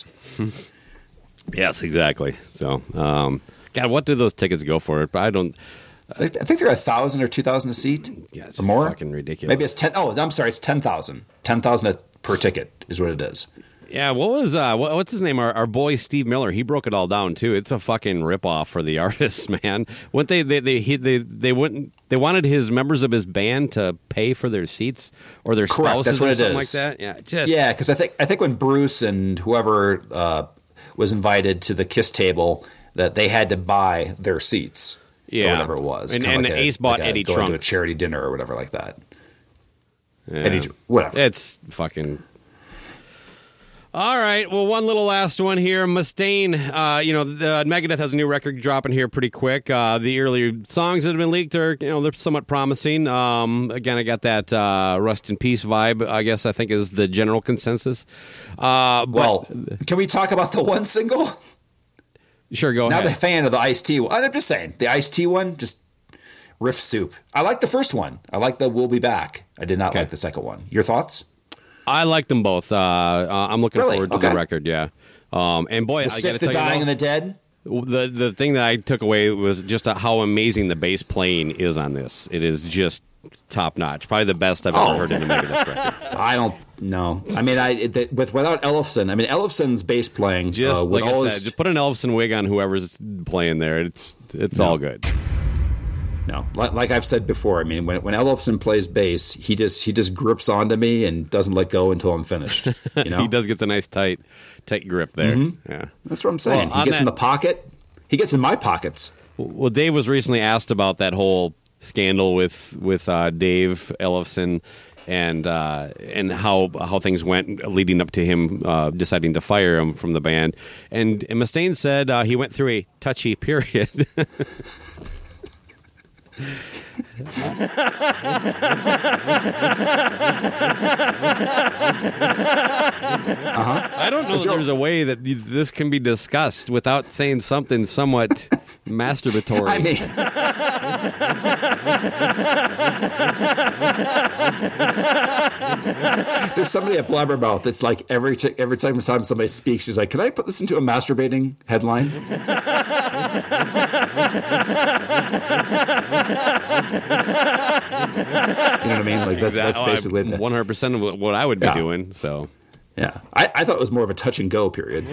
Yes, exactly. So, um, God, what do those tickets go for? I don't. I think they're a thousand or two thousand a seat, Yeah, it's or just more. fucking ridiculous. Maybe it's ten. Oh, I'm sorry, it's ten thousand. Ten thousand per ticket is what it is. Yeah, what was uh, what, what's his name? Our, our boy Steve Miller. He broke it all down too. It's a fucking ripoff for the artists, man. What they they they he, they they wouldn't they wanted his members of his band to pay for their seats or their Correct, spouses that's what or it something is. like that. Yeah, just Yeah, because I think I think when Bruce and whoever uh, was invited to the Kiss table, that they had to buy their seats. Yeah. Or whatever it was. And- Kinda and like a- Ace bought like a Eddie going to a Trunks. charity dinner or whatever like that. yeah. Eddie, whatever. It's fucking. All right. Well, one little last one here. Mustaine, uh, you know, the, Megadeth has a new record dropping here pretty quick. Uh, the earlier songs that have been leaked are, you know, they're somewhat promising. Um, again, I got that uh, Rust in Peace vibe, I guess I think is the general consensus. Uh, but- Well, can we talk about the one single? sure, go Not ahead. a fan of the Ice-T one. I'm just saying, the Ice-T one, just riff soup. I like the first one. I like the We'll Be Back. I did not Okay. like the second one. Your thoughts? I like them both. Uh, uh, I'm looking Really? forward to Okay. the record, yeah. Um, and boy, The I got to sick, the tell dying, you, and the dead? though, the the thing that I took away was just how amazing the bass playing is on this. It is just top notch. Probably the best I've Oh. ever heard in a Megadeth record. I don't know. I mean, I it, the, with without Ellefson, I mean, Ellefson's bass playing Just uh, would like I always, said, just put an Elfson wig on whoever's playing there. It's it's No. all good. No, like, like I've said before. I mean, when when Ellefson plays bass, he just he just grips onto me and doesn't let go until I'm finished. You know, He does get a nice tight tight grip there. Yeah. that's what I'm saying. Well, he on gets in that- the pocket. He gets in my pockets. Well, Dave was recently asked about that whole scandal with with uh, Dave Ellefson and uh, and how how things went leading up to him uh, deciding to fire him from the band. And, and Mustaine said uh, he went through a touchy period. I don't know that there's a way that this can be discussed without saying something somewhat masturbatory. I mean, there's somebody at Blabbermouth that's like every t- every time time somebody speaks, she's like, "Can I put this into a masturbating headline?" You know what I mean? Like that's that's Exact- basically oh, the, one hundred percent of what I would be Yeah. doing. So yeah. I, I thought it was more of a touch and go period.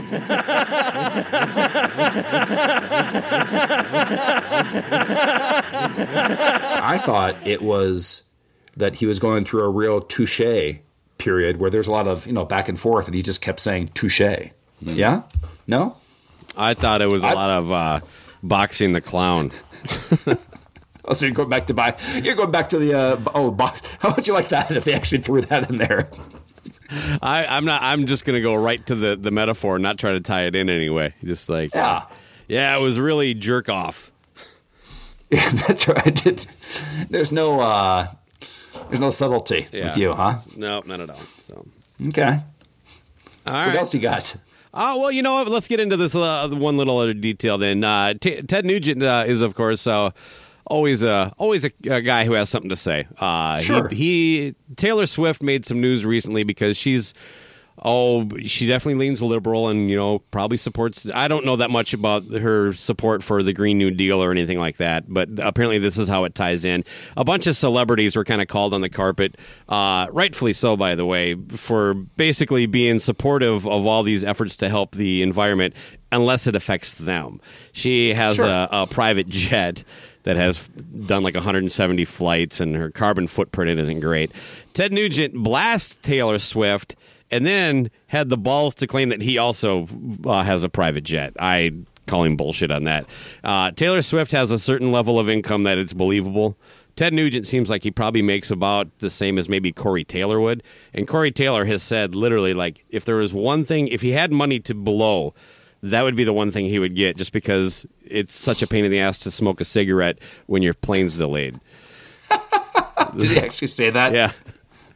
I thought it was that he was going through a real touche period where there's a lot of, you know, back and forth, and he just kept saying touche. Yeah? No? I thought it was a I- lot of uh, boxing the clown. Oh, so you're going back to buy. You're going back to the uh, oh box. How would you like that if they actually threw that in there? I, I'm not. I'm just gonna go right to the, the metaphor, and not try to tie it in anyway. Just like Yeah. yeah, it was really jerk off. Yeah, that's right. I did. There's no uh, there's no subtlety Yeah. with you, huh? No, not at all. So Okay. all What right. else you got? Oh, well, you know what? Let's get into this uh, one little other detail then. Uh, T- Ted Nugent uh, is, of course, uh, always a always a, a guy who has something to say. Uh, Sure. He, he Taylor Swift made some news recently because she's oh she definitely leans liberal and you know probably supports. I don't know that much about her support for the Green New Deal or anything like that, but apparently this is how it ties in. A bunch of celebrities were kind of called on the carpet, uh, rightfully so, by the way, for basically being supportive of all these efforts to help the environment unless it affects them. She has Sure. a, a private jet that has done like one hundred seventy flights, and her carbon footprint isn't great. Ted Nugent blasts Taylor Swift and then had the balls to claim that he also uh, has a private jet. I call him bullshit on that. Uh, Taylor Swift has a certain level of income that it's believable. Ted Nugent seems like he probably makes about the same as maybe Corey Taylor would. And Corey Taylor has said literally, like, if there was one thing, if he had money to blow, that would be the one thing he would get, just because it's such a pain in the ass to smoke a cigarette when your plane's delayed. Did he actually say that? Yeah.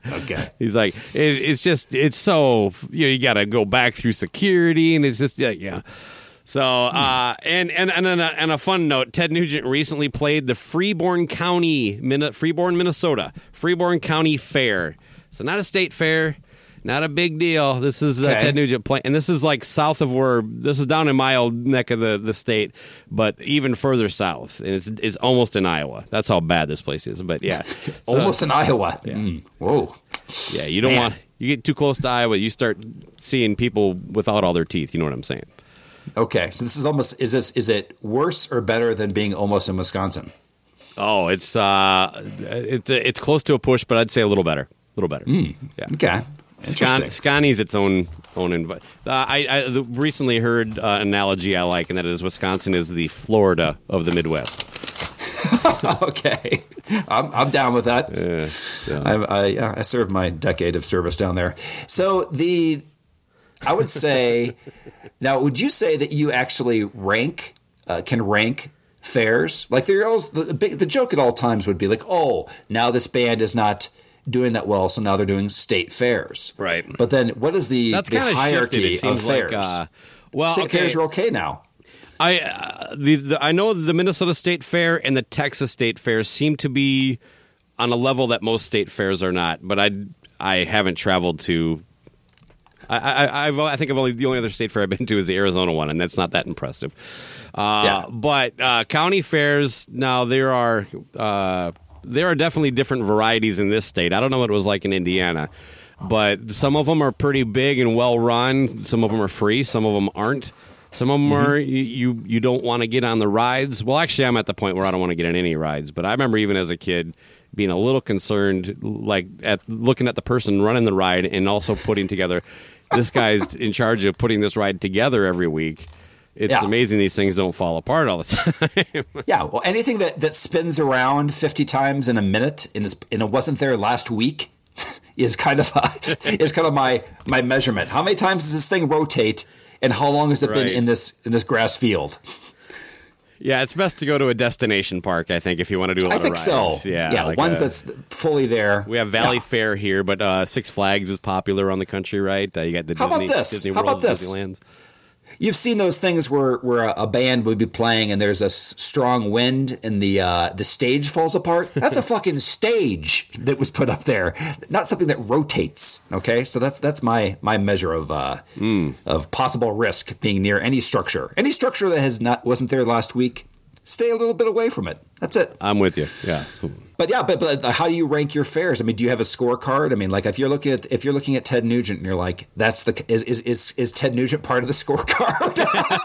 Okay. He's like, it, it's just, it's so, you know, you got to go back through security, and it's just, yeah, yeah. So, uh, and and and and a, and a fun note: Ted Nugent recently played the Freeborn County, Min- Freeborn, Minnesota, Freeborn County Fair. So not a state fair, not a big deal. This is uh, Okay. Ted Nugent playing, and this is like south of where this is down in my old neck of the, the state, but even further south, and it's it's almost in Iowa. That's how bad this place is. But yeah, So, Almost in Iowa. Mm. Whoa. yeah. You don't Man. want you get too close to Iowa, you start seeing people without all their teeth. You know what I'm saying? Okay, so this is almost is this is it worse or better than being almost in Wisconsin? Oh, it's uh, it's it's close to a push, but I'd say a little better, a little better. Yeah. Okay, Scon- interesting. Scotty's its own own. Inv- uh, I, I the- recently heard uh, an analogy I like, and that is Wisconsin is the Florida of the Midwest. Okay, I'm I'm down with that. Yeah, yeah. I I, yeah, I served my decade of service down there. So the I would say now, would you say that you actually rank uh, can rank fairs? Like there always the, the big the joke at all times would be like, oh, now this band is not doing that well, so now they're doing state fairs. Right. But then what is the, That's the kind of hierarchy shifted. It seems of fairs? like uh, well, State okay. fairs are okay now. I uh, the, the I know the Minnesota State Fair and the Texas State Fair seem to be on a level that most state fairs are not. But I I haven't traveled to. I, I I've I think I've only the only other state fair I've been to is the Arizona one, and that's not that impressive. Uh, Yeah. But uh, county fairs now there are uh, there are definitely different varieties in this state. I don't know what it was like in Indiana, but some of them are pretty big and well run. Some of them are free. Some of them aren't. Some of them are you you, you don't want to get on the rides. Well, actually, I'm at the point where I don't want to get on any rides. But I remember even as a kid being a little concerned, like at looking at the person running the ride and also putting together. This guy's in charge of putting this ride together every week. It's Yeah. amazing these things don't fall apart all the time. Yeah, well, anything that, that spins around fifty times in a minute and, is, and it wasn't there last week is kind of a, is kind of my my measurement. How many times does this thing rotate, and how long has it been Right. in this in this grass field? Yeah, it's best to go to a destination park, I think, if you want to do a lot I of think rides. so. Yeah, yeah, like ones a- that's fully there. we have Valley Yeah. Fair here, but uh, Six Flags is popular around the country, right? Uh, you got the How about Disney, this? Disney How World, about this? Disneyland. You've seen those things where, where a, a band would be playing and there's a s- strong wind and the uh, the stage falls apart. That's a fucking stage that was put up there, not something that rotates. Okay, so that's that's my my measure of uh, of possible risk being near any structure. Any structure that has not wasn't there last week, stay a little bit away from it. That's it. I'm with you. Yeah. But yeah, but, but how do you rank your fares? I mean, do you have a scorecard? I mean, like if you're looking at if you're looking at Ted Nugent and you're like, that's the is is is, is Ted Nugent part of the scorecard?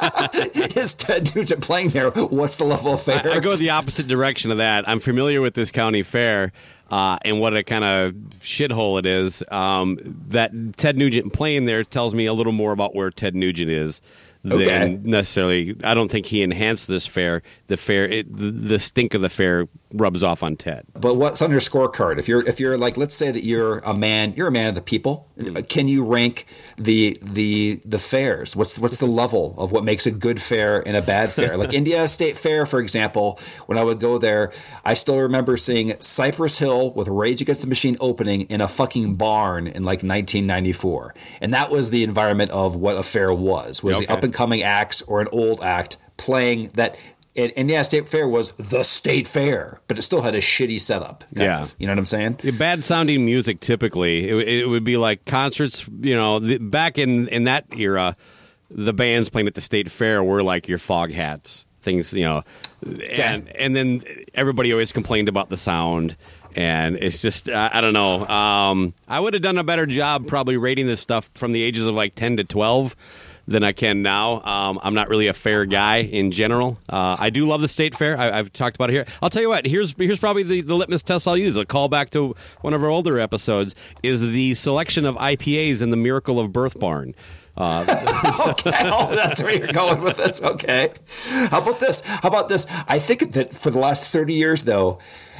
Is Ted Nugent playing there? What's the level of fare? I, I go the opposite direction of that. I'm familiar with this county fair uh, and what a kind of shithole it is. Um, that Ted Nugent playing there tells me a little more about where Ted Nugent is than Okay. necessarily. I don't think he enhanced this fair. The fair, it, the, the stink of the fair rubs off on Ted. But what's on your scorecard? If you're if you're like, let's say that you're a man, you're a man of the people. Can you rank the the the fairs? What's what's the level of what makes a good fair and a bad fair? Like Indiana State Fair, for example, when I would go there, I still remember seeing Cypress Hill with Rage Against the Machine opening in a fucking barn in like nineteen ninety-four, and that was the environment of what a fair was. Was Okay. the up and coming acts or an old act playing that. And, and yeah, State Fair was the State Fair, but it still had a shitty setup. kind Yeah. of. You know what I'm saying? Yeah, bad sounding music typically it, it would be like concerts, you know, the, back in in that era the bands playing at the state fair were like your fog hats things, you know, and and then everybody always complained about the sound, and it's just I, I don't know, um I would have done a better job probably rating this stuff from the ages of like ten to twelve than I can now. Um, I'm not really a fair guy in general. Uh, I do love the state fair. I, I've talked about it here. I'll tell you what. Here's here's probably the, the litmus test I'll use. A call back to one of our older episodes is the selection of I P As in the Miracle of Birth Barn. Uh, Okay, oh, that's where you're going with this. Okay. How about this? How about this? I think that for the last thirty years, though,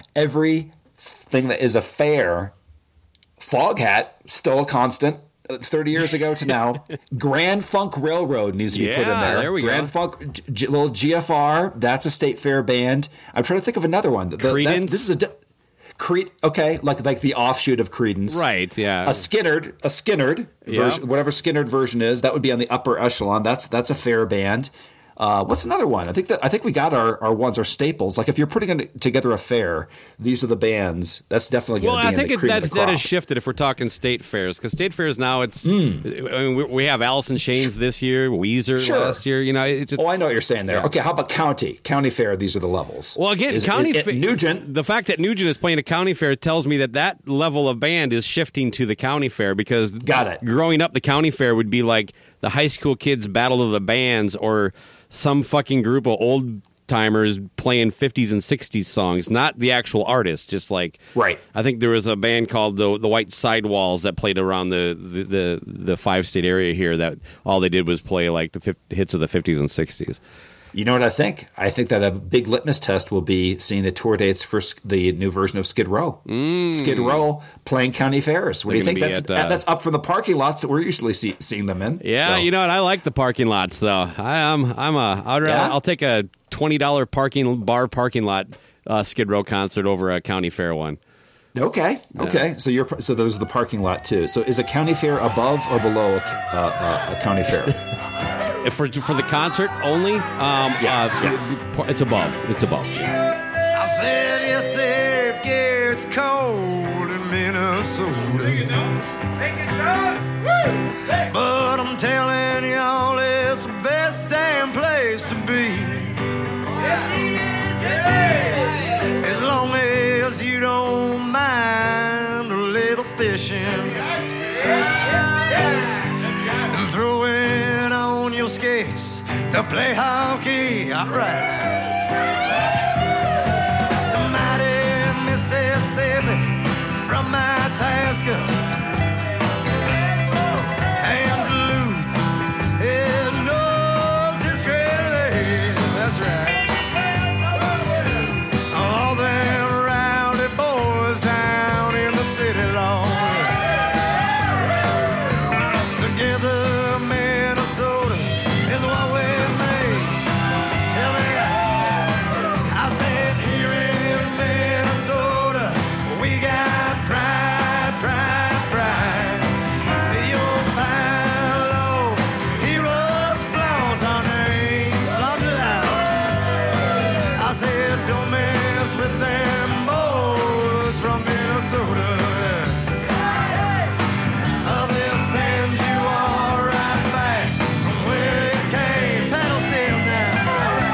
everything that is a fair, Fog Hat, still a constant. thirty years ago to now, Grand Funk Railroad needs to be put in Yeah, there. there we go. Grand Funk, G- G- little G F R, that's a state fair band. I'm trying to think of another one. The- that's- Creedence? This is a di- Creed, okay, like like the offshoot of Creedence, Right, yeah. A Skinnerd, a Skinnerd Yeah. version, whatever Skinnerd version is, that would be on the upper echelon. That's that's a fair band. Uh, what's another one? I think that I think we got our, our ones, our staples. Like if you're putting in- together a fair, these are the bands. That's definitely going Well, to be I think in the it, cream that of the that crop. has shifted if we're talking state fairs, because state fairs now it's. Hmm. I mean, we, we have Alice in Chains this year, Weezer Sure. last year. You know, it's just. Oh, I know what you're saying there. Yeah. Okay, how about county? County fair, these are the levels. Well, again, Is- county is- is- fa- Nugent. The fact that Nugent is playing a county fair tells me that that level of band is shifting to the county fair, because Got it. growing up, the county fair would be like the high school kids' battle of the bands, or some fucking group of old timers playing fifties and sixties songs, not the actual artist. Just like Right. I think there was a band called the the White Sidewalls that played around the the the, the five state area here. That all they did was play like the fif- hits of the fifties and sixties. You know what I think? I think that a big litmus test will be seeing the tour dates for sk- the new version of Skid Row. Skid Row playing county fairs. What They're do you think? gonna That's be at, uh, that's up from the parking lots that we're usually see, seeing them in. Yeah, So- you know what? I like the parking lots though. I am I'm a I'd, Yeah? I'll take a twenty dollar parking bar parking lot uh, Skid Row concert over a county fair one. Okay, okay. So you're so those are the parking lot too. So is a county fair above or below a, uh, uh, a county fair? If For for the concert only, um, Yeah, uh, it's above. It's above. I said, yes, it gets cold in Minnesota. But I'm telling y'all, it's the best damn place to be. As long as you don't mind a little fishing and throwing on your skates to play hockey. All right. The mighty Mississippi from Itasca and Duluth, it knows its great lake. That's right. All them rowdy boys down in the city, Lord. Together, Minnesota is what we made. Yeah, man. I said, here in Minnesota, we got pride, pride, pride. Your Palo heroes flaunt our name, flaunt it out. I said, don't mess with them boys from Minnesota. Oh, they'll send you all right back from where you came. Paddle still now.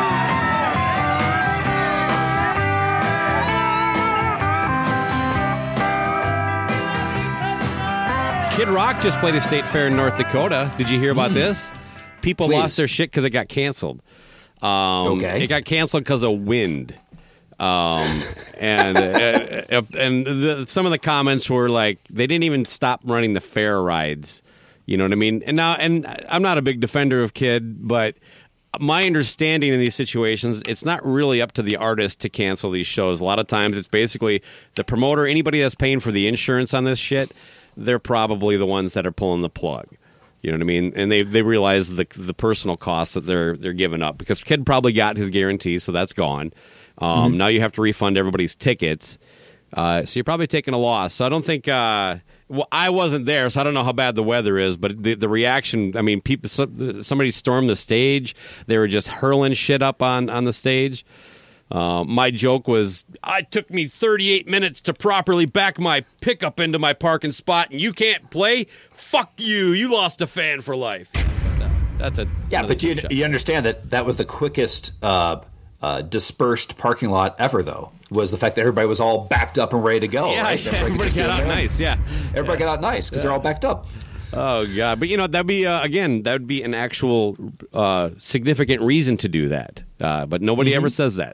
Kid Rock just played a state fair in North Dakota. Did you hear about this? People Please. lost their shit because it got canceled. Um, Okay. It got canceled because of wind. Um, and uh, and the, some of the comments were like they didn't even stop running the fair rides. You know what I mean? And now, and I'm not a big defender of Kid, but my understanding in these situations, it's not really up to the artist to cancel these shows. A lot of times, it's basically the promoter, anybody that's paying for the insurance on this shit. They're probably the ones that are pulling the plug. You know what I mean? And they they realize the the personal costs that they're they're giving up, because Kid probably got his guarantee, so that's gone. Um, Mm-hmm. Now you have to refund everybody's tickets, uh, so you're probably taking a loss. So I don't think. Uh, well, I wasn't there, so I don't know how bad the weather is. But the the reaction, I mean, people. Somebody stormed the stage. They were just hurling shit up on on the stage. Uh, my joke was, it took me thirty-eight minutes to properly back my pickup into my parking spot, and you can't play? Fuck you. You lost a fan for life. That's a Yeah, another but you cheap shot. you understand that that was the quickest uh, uh, dispersed parking lot ever, though, was the fact that everybody was all backed up and ready to go. Yeah, right? yeah, Everybody could everybody just got get out in there. nice, yeah. Everybody got out nice because they're all backed up. Oh, God. But, you know, that'd be, uh, again, that would be an actual uh, significant reason to do that. Uh, but nobody Mm-hmm. ever says that.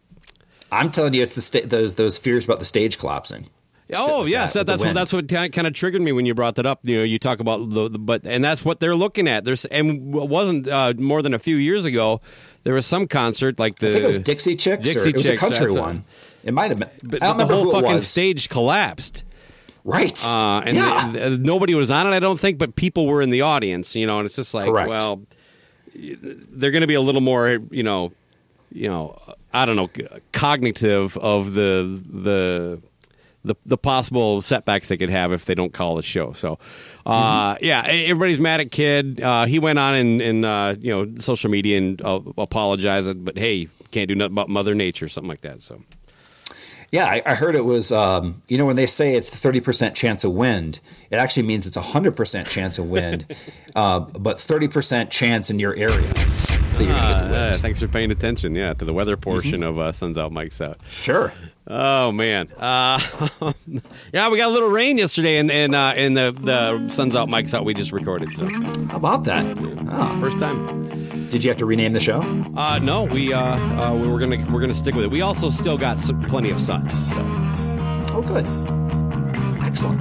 I'm telling you, it's the sta- those those fears about the stage collapsing. Oh like yes, that that, with that's the what wind. that's what kind of triggered me when you brought that up. You know, you talk about the, the but and that's what they're looking at. There's and it wasn't uh, more than a few years ago. There was some concert like the I think it was Dixie Chicks, Dixie or it was Chicks, a country that's a- one. It might have been. But, I don't but the remember whole who it fucking was. stage collapsed. Right. Uh, and yeah. th- th- nobody was on it, I don't think, but people were in the audience, you know, and it's just like, Correct. well, they're going to be a little more, you know, you know, I don't know, cognitive of the the the the possible setbacks they could have if they don't call the show. So, uh, mm-hmm. yeah, everybody's mad at Kid. Uh, he went on in, in uh, you know social media and uh, apologized, but hey, can't do nothing about Mother Nature, something like that. So. Yeah, I, I heard it was, um, you know, when they say it's the thirty percent chance of wind, it actually means it's a one hundred percent chance of wind, uh, but thirty percent chance in your area. That you're gonna get the wind. Uh, thanks for paying attention, yeah, to the weather portion mm-hmm. of uh, Suns Out, Mike's Out. Sure. Oh, man. Uh, yeah, we got a little rain yesterday in, in, uh, in the, the Suns Out, Mike's Out we just recorded. So. How about that? Yeah. Oh. First time. Did you have to rename the show? Uh, no, we uh, uh, we we're gonna we're gonna stick with it. We also still got some, plenty of sun. So. Oh, good, excellent.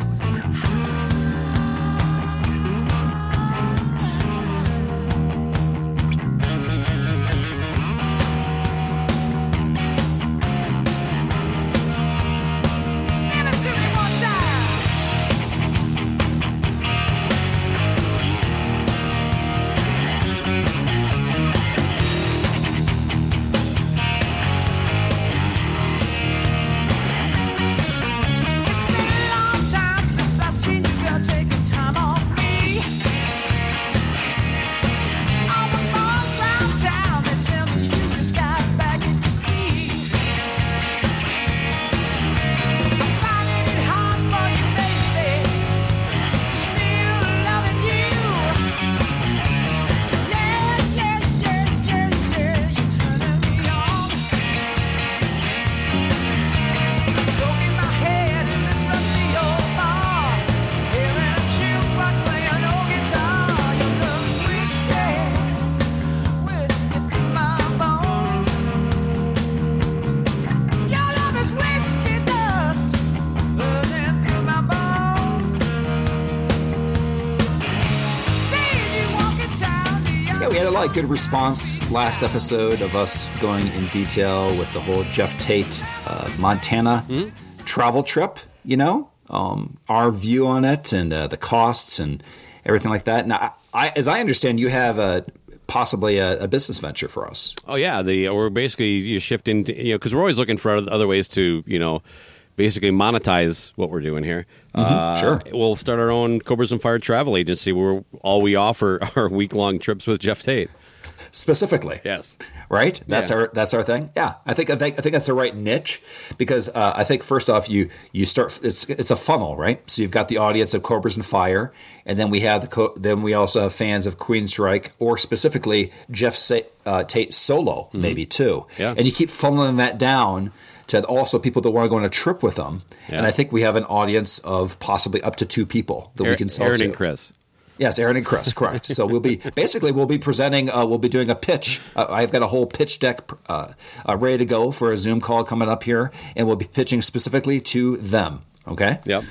Good response last episode of us going in detail with the whole Jeff Tate uh, Montana mm-hmm. travel trip, you know, um, our view on it and uh, the costs and everything like that. Now, I, as I understand, you have a possibly a, a business venture for us. Oh yeah, the we're basically you shifting, to, you know, because we're always looking for other ways to, you know, basically monetize what we're doing here. Mm-hmm, uh, sure. We'll start our own Cobras and Fire travel agency where all we offer are week-long trips with Jeff Tate. Specifically, yes, right. That's yeah. our that's our thing. Yeah, I think I think I think that's the right niche because uh, I think first off you you start it's it's a funnel, right? So you've got the audience of Cobras and Fire, and then we have the co- then we also have fans of Queensryche or specifically Jeff Sa- uh, Tate solo, mm-hmm. maybe too. Yeah, and you keep funneling that down to also people that want to go on a trip with them. Yeah. And I think we have an audience of possibly up to two people that Aaron, we can sell Aaron to. and Chris. Yes, Aaron and Chris, correct. So we'll be basically we'll be presenting. Uh, we'll be doing a pitch. Uh, I've got a whole pitch deck uh, uh, ready to go for a Zoom call coming up here, and we'll be pitching specifically to them. Okay. Yep.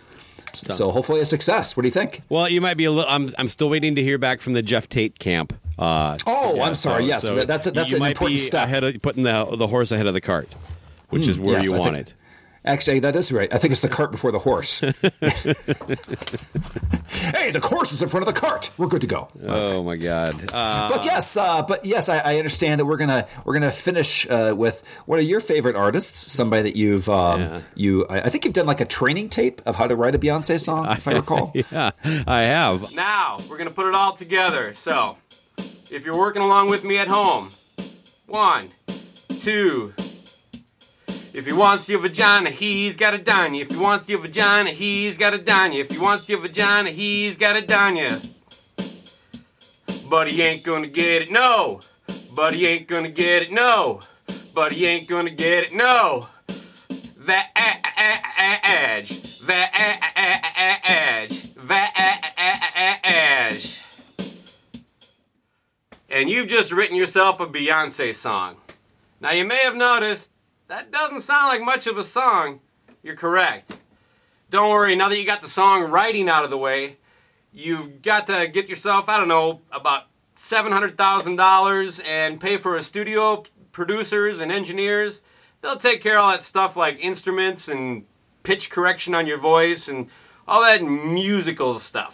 So, so hopefully a success. What do you think? Well, you might be a little. I'm I'm still waiting to hear back from the Jeff Tate camp. Uh, oh, yeah, I'm sorry. So, yes, so that's a, that's you an might important be step. Ahead of putting the the horse ahead of the cart, which mm, is where yes, you I want think, it. Actually, that is right. I think it's the cart before the horse. Hey, the horse is in front of the cart. We're good to go. Oh my God! Uh, but yes, uh, but yes, I, I understand that we're gonna we're gonna finish uh, with one of your favorite artists, somebody that you've um, yeah. you. I, I think you've done like a training tape of how to write a Beyonce song, if I recall. Yeah, I have. Now we're gonna put it all together. So, if you're working along with me at home, one, two. If he wants your vagina, he's got a dine you. If he wants your vagina, he's got a dine you. If he wants your vagina, he's got a dine you. But he ain't gonna get it, no. But he ain't gonna get it, no. But he ain't gonna get it, no. That edge, that edge, that edge. And you've just written yourself a Beyonce song. Now you may have noticed that doesn't sound like much of a song. You're correct. Don't worry, now that you got the song writing out of the way, you've got to get yourself, I don't know, about seven hundred thousand dollars and pay for a studio, producers and engineers. They'll take care of all that stuff like instruments and pitch correction on your voice and all that musical stuff.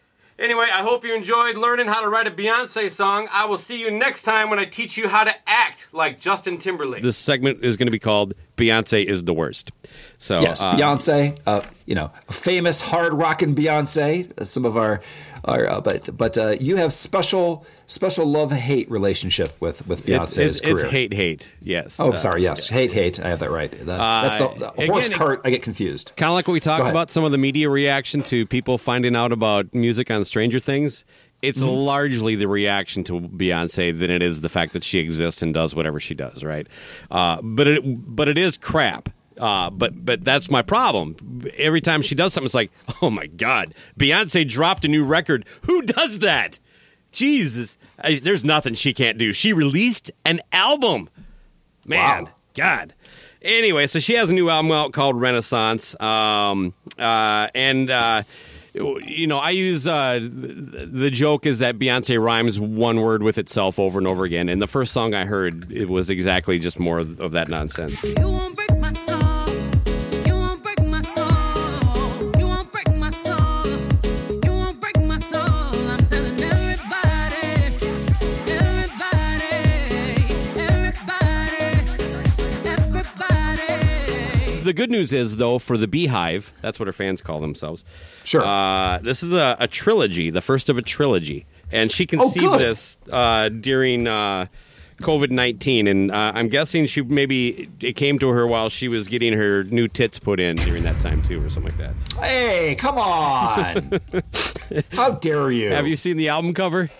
Anyway, I hope you enjoyed learning how to write a Beyonce song. I will see you next time when I teach you how to act act like Justin Timberlake. This segment is going to be called Beyonce is the Worst. So Yes, uh, Beyonce, uh, you know, famous hard rockin' Beyonce. uh, Some of our, our uh, but but uh, you have special special love hate relationship with with it's, Beyonce's it's, it's career. hate, hate. Yes. Oh, Uh, sorry. Yes, hate, hate. I have that right. That, that's the, the again, horse it- cart. I get confused. Kind of like what we talked Go ahead. about, some of the media reaction to people finding out about music on Stranger Things. It's Mm-hmm. largely the reaction to Beyonce than it is the fact that she exists and does whatever she does, right? Uh, but it but it is crap. Uh, but but that's my problem. Every time she does something, it's like, oh my God, Beyonce dropped a new record. Who does that? Jesus, I, there's nothing she can't do. She released an album. Man, Wow. God. Anyway, so she has a new album out called Renaissance. Um, uh, and, uh, you know, I use uh, the joke is that Beyonce rhymes one word with itself over and over again. And the first song I heard, it was exactly just more of that nonsense. You won't break my soul. You won't break my soul. You won't break my soul. You won't break my soul. I'm telling everybody, everybody, everybody, everybody. The good news is, though, for the Beehive, that's what her fans call themselves. Sure. Uh, this is a, a trilogy, the first of a trilogy. And she conceived good. this uh, during uh, COVID nineteen. And uh, I'm guessing she maybe it came to her while she was getting her new tits put in during that time, too, or something like that. Hey, come on! How dare you? Have you seen the album cover?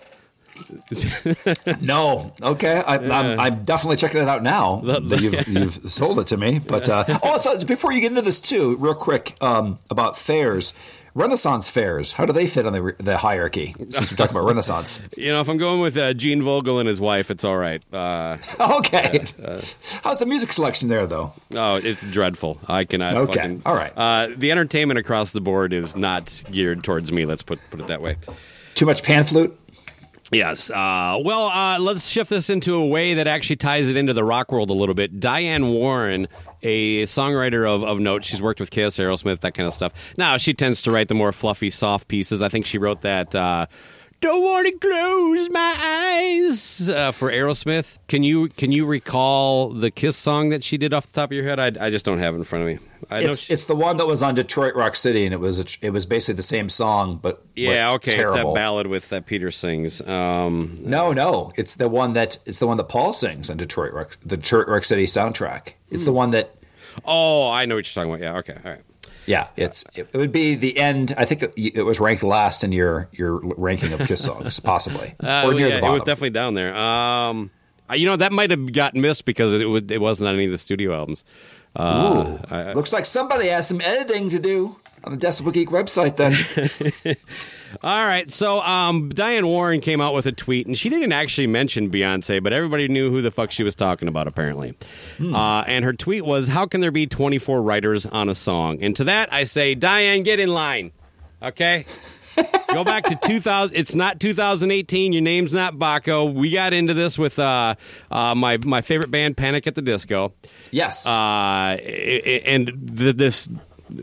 No. Okay. I, I'm, I'm definitely checking it out now that you've, you've sold it to me. But uh, also, before you get into this, too, real quick um, about fairs. Renaissance fairs, how do they fit on the, the hierarchy, since we're talking about Renaissance? You know, if I'm going with uh, Gene Vogel and his wife, it's all right. Uh, Okay. How's the music selection there, though? oh, it's dreadful. I cannot Okay, fucking... all right. Uh, the entertainment across the board is not geared towards me, let's put put it that way. Too much pan flute? Yes. Uh, well, uh, let's shift this into a way that actually ties it into the rock world a little bit. Diane Warren, a songwriter of, of note, she's worked with Kiss, Aerosmith, that kind of stuff. Now, she tends to write the more fluffy, soft pieces. I think she wrote that uh, "Don't Want to Close My Eyes" uh, for Aerosmith. Can you can you recall the Kiss song that she did off the top of your head? I, I just don't have it in front of me. I know It's, she, it's the one that was on Detroit Rock City, and it was a, tr- it was basically the same song, but yeah, but okay, terrible. it's that ballad with that Peter sings. Um, No, no, it's the one that it's the one that Paul sings on Detroit Rock, the Detroit Rock City soundtrack. It's the one that, oh, I know what you're talking about. Yeah, okay, all right. yeah, it's it would be the end. I think it, it was ranked last in your your ranking of Kiss songs, possibly, Uh, or near yeah, the bottom. it was definitely down there. Um, uh, you know, that might have gotten missed because it, it, it wasn't on any of the studio albums. Uh, Ooh, looks like somebody has some editing to do on the Decibel Geek website. Then, All right, so um, Diane Warren came out with a tweet, and she didn't actually mention Beyonce, but everybody knew who the fuck she was talking about, apparently. Hmm. Uh, and her tweet was, "How can there be twenty-four writers on a song?" And to that, I say, Diane, get in line, okay? Go back to two thousand. It's not two thousand eighteen. Your name's not Baco. We got into this with uh, uh, my my favorite band, Panic at the Disco. yes, Uh, and the, this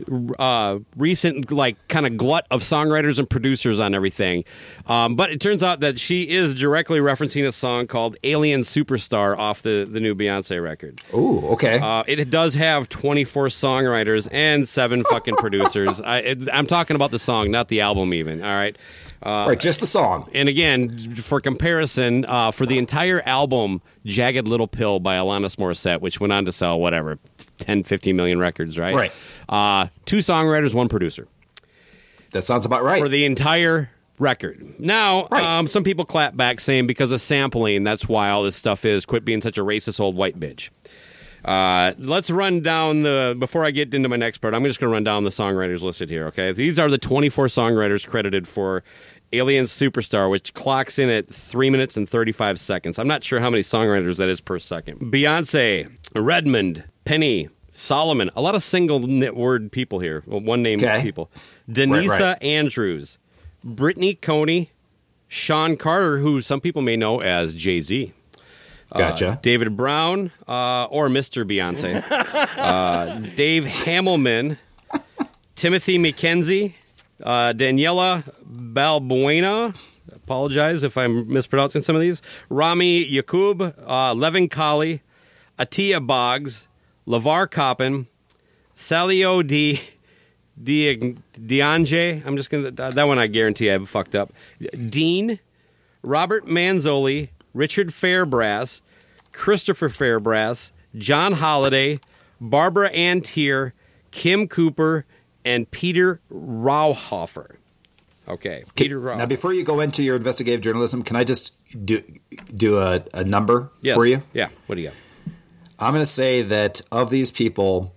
uh, recent like kind of glut of songwriters and producers on everything. Um, but it turns out that she is directly referencing a song called "Alien Superstar" off the, the new Beyonce record. ooh, okay. Uh, it does have twenty-four songwriters and seven fucking producers. I, it, I'm talking about the song, not the album even. All right. Uh, right, just the song. And again, for comparison, uh, for the entire album, Jagged Little Pill by Alanis Morissette, which went on to sell, whatever, ten, fifteen million records, right? Right. Uh, two songwriters, one producer. That sounds about right. For the entire record. Now, Right. um, some people clap back saying because of sampling, that's why all this stuff is. Quit being such a racist old white bitch. Uh, let's run down the, before I get into my next part, I'm just going to run down the songwriters listed here, okay? These are the twenty-four songwriters credited for Alien Superstar, which clocks in at three minutes and thirty-five seconds. I'm not sure how many songwriters that is per second. Beyonce, Redmond, Penny, Solomon, a lot of single word people here, well, one name Okay. people. Denisa Right, right. Andrews, Brittany Coney, Sean Carter, who some people may know as Jay-Z. Gotcha. Uh, David Brown, uh, or Mister Beyonce. uh, Dave Hamilman, Timothy McKenzie, uh, Daniela Balbuena, apologize if I'm mispronouncing some of these. Rami Yakub, uh, Levin Kali, Atia Boggs, LeVar Coppin, Salio Di Di Diange. I'm just gonna that one I guarantee I've fucked up. Dean, Robert Manzoli, Richard Fairbrass, Christopher Fairbrass, John Holliday, Barbara Ann Tier, Kim Cooper, and Peter Rauhofer. Okay, Peter Rauhofer. Now, before you go into your investigative journalism, can I just do do a, a number Yes. for you? Yeah, what do you got? I'm going to say that of these people,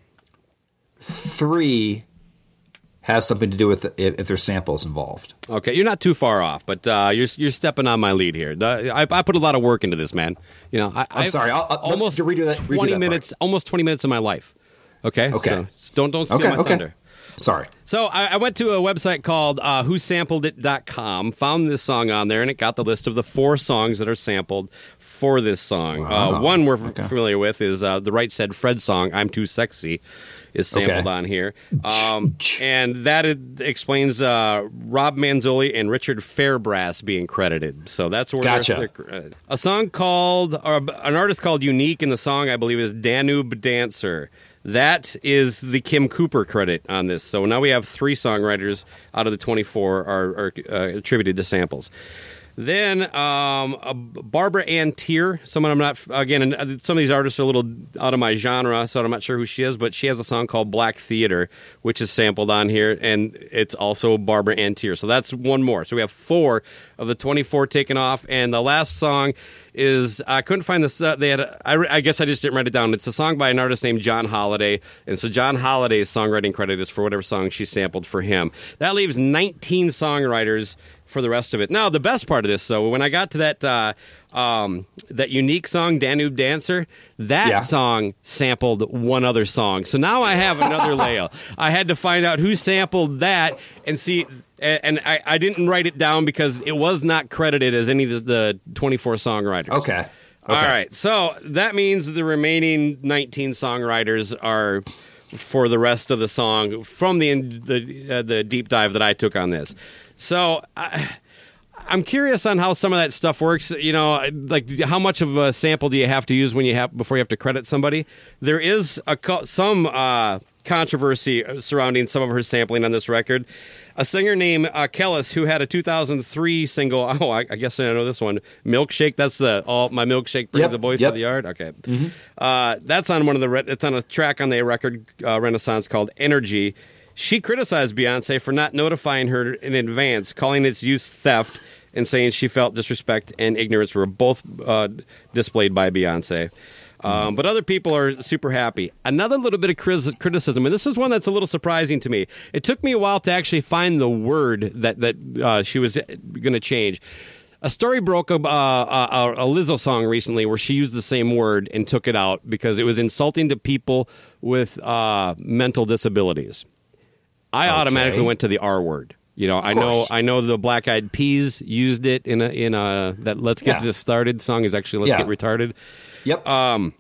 three have something to do with if, if there's samples involved. Okay, you're not too far off, but uh, you're you're stepping on my lead here. The- I, I put a lot of work into this, man. You know, I, I'm I've sorry, I'll- I'll- almost to redo that- redo twenty that part. minutes, almost twenty minutes of my life. Okay, Okay. so don't don't steal Okay, my okay. thunder. Sorry. So I, I went to a website called uh, who sampled it dot com, found this song on there, and it got the list of the four songs that are sampled for this song. Wow. Uh, one we're Okay. familiar with is uh, the Right Said Fred song, I'm Too Sexy, is sampled Okay. on here. Um, and that it explains uh, Rob Manzoli and Richard Fairbrass being credited. So that's where Gotcha. they're, they're credited. A song called, or an artist called Unique, and the song I believe is Danube Dancer. That is the Kim Cooper credit on this. So now we have three songwriters out of the twenty-four are, are uh, attributed to samples. Then um, uh, Barbara Ann Tier, someone I'm not, again, and uh, some of these artists are a little out of my genre, so I'm not sure who she is, but she has a song called Black Theater, which is sampled on here, and it's also Barbara Ann Tier. So that's one more. So we have four of the twenty-four taken off, and the last song is, I couldn't find this, uh, they had, a, I, I guess I just didn't write it down. It's a song by an artist named John Holliday, and so John Holliday's songwriting credit is for whatever song she sampled for him. That leaves nineteen songwriters for the rest of it. Now, the best part of this, though, when I got to that uh, um, that unique song, Danube Dancer, that Yeah. song sampled one other song. So now I have another layer. I had to find out who sampled that and see, and, and I, I didn't write it down because it was not credited as any of the, the twenty-four songwriters. Okay. Okay. All right. So that means the remaining nineteen songwriters are for the rest of the song from the the, uh, the deep dive that I took on this. So I, I'm curious on how some of that stuff works. You know, like how much of a sample do you have to use when you have before you have to credit somebody? There is a co- some uh, controversy surrounding some of her sampling on this record. A singer named uh, Kellis, who had a two thousand three single. Oh, I, I guess I know this one. Milkshake. That's the all my milkshake brings Yep, the boys yep. to the yard. Okay, uh, that's on one of the. Re- it's on a track on the record uh, Renaissance called Energy. She criticized Beyonce for not notifying her in advance, calling its use theft, and saying she felt disrespect and ignorance were both uh, displayed by Beyonce. Um, but other people are super happy. Another little bit of cris- criticism, and this is one that's a little surprising to me. It took me a while to actually find the word that that uh, she was going to change. A story broke of uh, a, a Lizzo song recently where she used the same word and took it out because it was insulting to people with uh, mental disabilities. I Okay. automatically went to the R word. You know, I know, course. I know the Black Eyed Peas used it in a in a that "Let's Get Yeah. This Started" song is actually "Let's Yeah. Get Retarded." Yep. And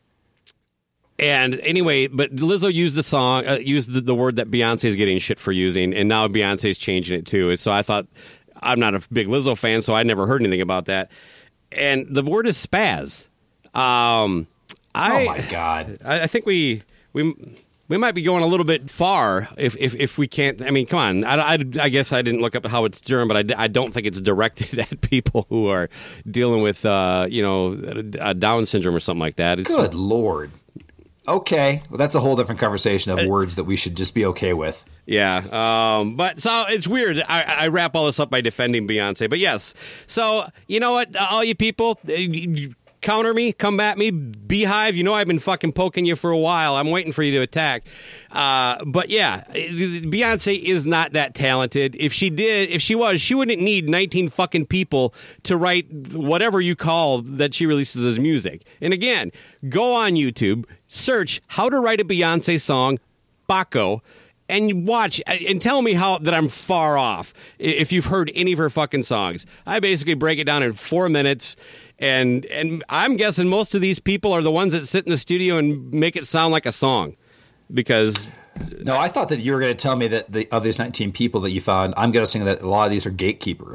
anyway, but Lizzo used the song, uh, used the, the word that Beyonce is getting shit for using, and now Beyonce's changing it too. And so I thought, I'm not a big Lizzo fan, so I never heard anything about that. And the word is spaz. Um, I, oh my God. I, I think we we we might be going a little bit far if if, if we can't. I mean, come on. I, I, I guess I didn't look up how it's German, but I, d- I don't think it's directed at people who are dealing with uh, you know uh, Down syndrome or something like that. It's, Good Lord. Okay. Well, that's a whole different conversation of words that we should just be okay with. Yeah, um, but so it's weird. I, I wrap all this up by defending Beyonce, but yes. So you know what, all you people, uh, you counter me, come at me, Beehive. You know I've been fucking poking you for a while. I'm waiting for you to attack. Uh, but yeah, Beyonce is not that talented. If she did, if she was, she wouldn't need nineteen fucking people to write whatever you call that she releases as music. And again, go on YouTube, search how to write a Beyonce song, Baco, and watch and tell me how that I'm far off if you've heard any of her fucking songs. I basically break it down in four minutes, and and I'm guessing most of these people are the ones that sit in the studio and make it sound like a song. Because No, I thought that you were going to tell me that the, of these nineteen people that you found, I'm guessing that a lot of these are gatekeepers.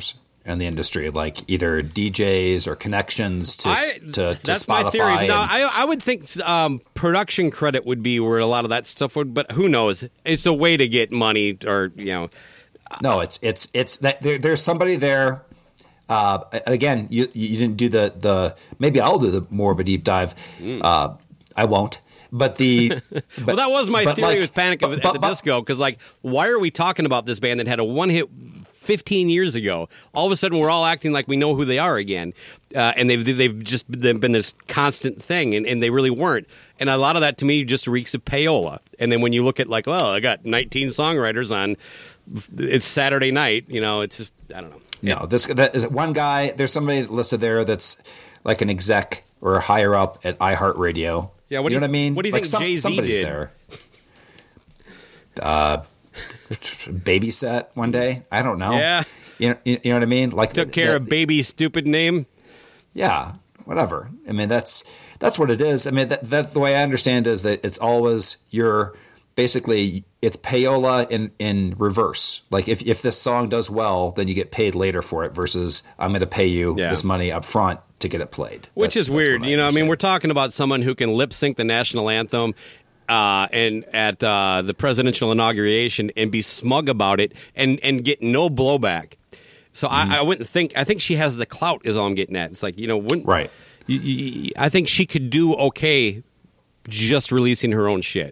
in the industry, like either D Js or connections to I, to, to that's Spotify. my theory. and- No, I, I would think um, production credit would be where a lot of that stuff would, but who knows? It's a way to get money, or you know. No, it's it's it's that there, there's somebody there. Uh, again, you you didn't do the the maybe I'll do the more of a deep dive. Mm. Uh, I won't. But the but, well, that was my but theory like- with Panic but- at but- the but- Disco, because like, why are we talking about this band that had a one hit fifteen years ago? All of a sudden, we're all acting like we know who they are again, uh, and they've they've just they've been this constant thing, and, and they really weren't. And a lot of that to me just reeks of payola. And then when you look at like, well, I got nineteen songwriters on. It's Saturday night, you know. It's just I don't know. No, this that is one guy. There's somebody listed there that's like an exec or higher up at iHeartRadio. Yeah, what you do know you- what I mean? what do you like think Jay-Z somebody's did? there. Uh, babysat one day. I don't know. Yeah. you know, you, you know what I mean. Like Took care that- of baby's stupid name. Yeah, whatever. I mean, that's that's what it is. I mean, that, that the way I understand is that it's always your basically it's payola in in reverse. Like if if this song does well, then you get paid later for it. Versus I'm going to pay you Yeah. this money up front to get it played. Which That's- is that's weird. what You know, I mean, understand. we're talking about someone who can lip sync the national anthem uh, and at uh, the presidential inauguration and be smug about it and, and get no blowback. So Mm-hmm. I, I wouldn't think. I think she has the clout. Is all I'm getting at. It's like, you know, wouldn't, Right. You, you, I think she could do okay just releasing her own shit.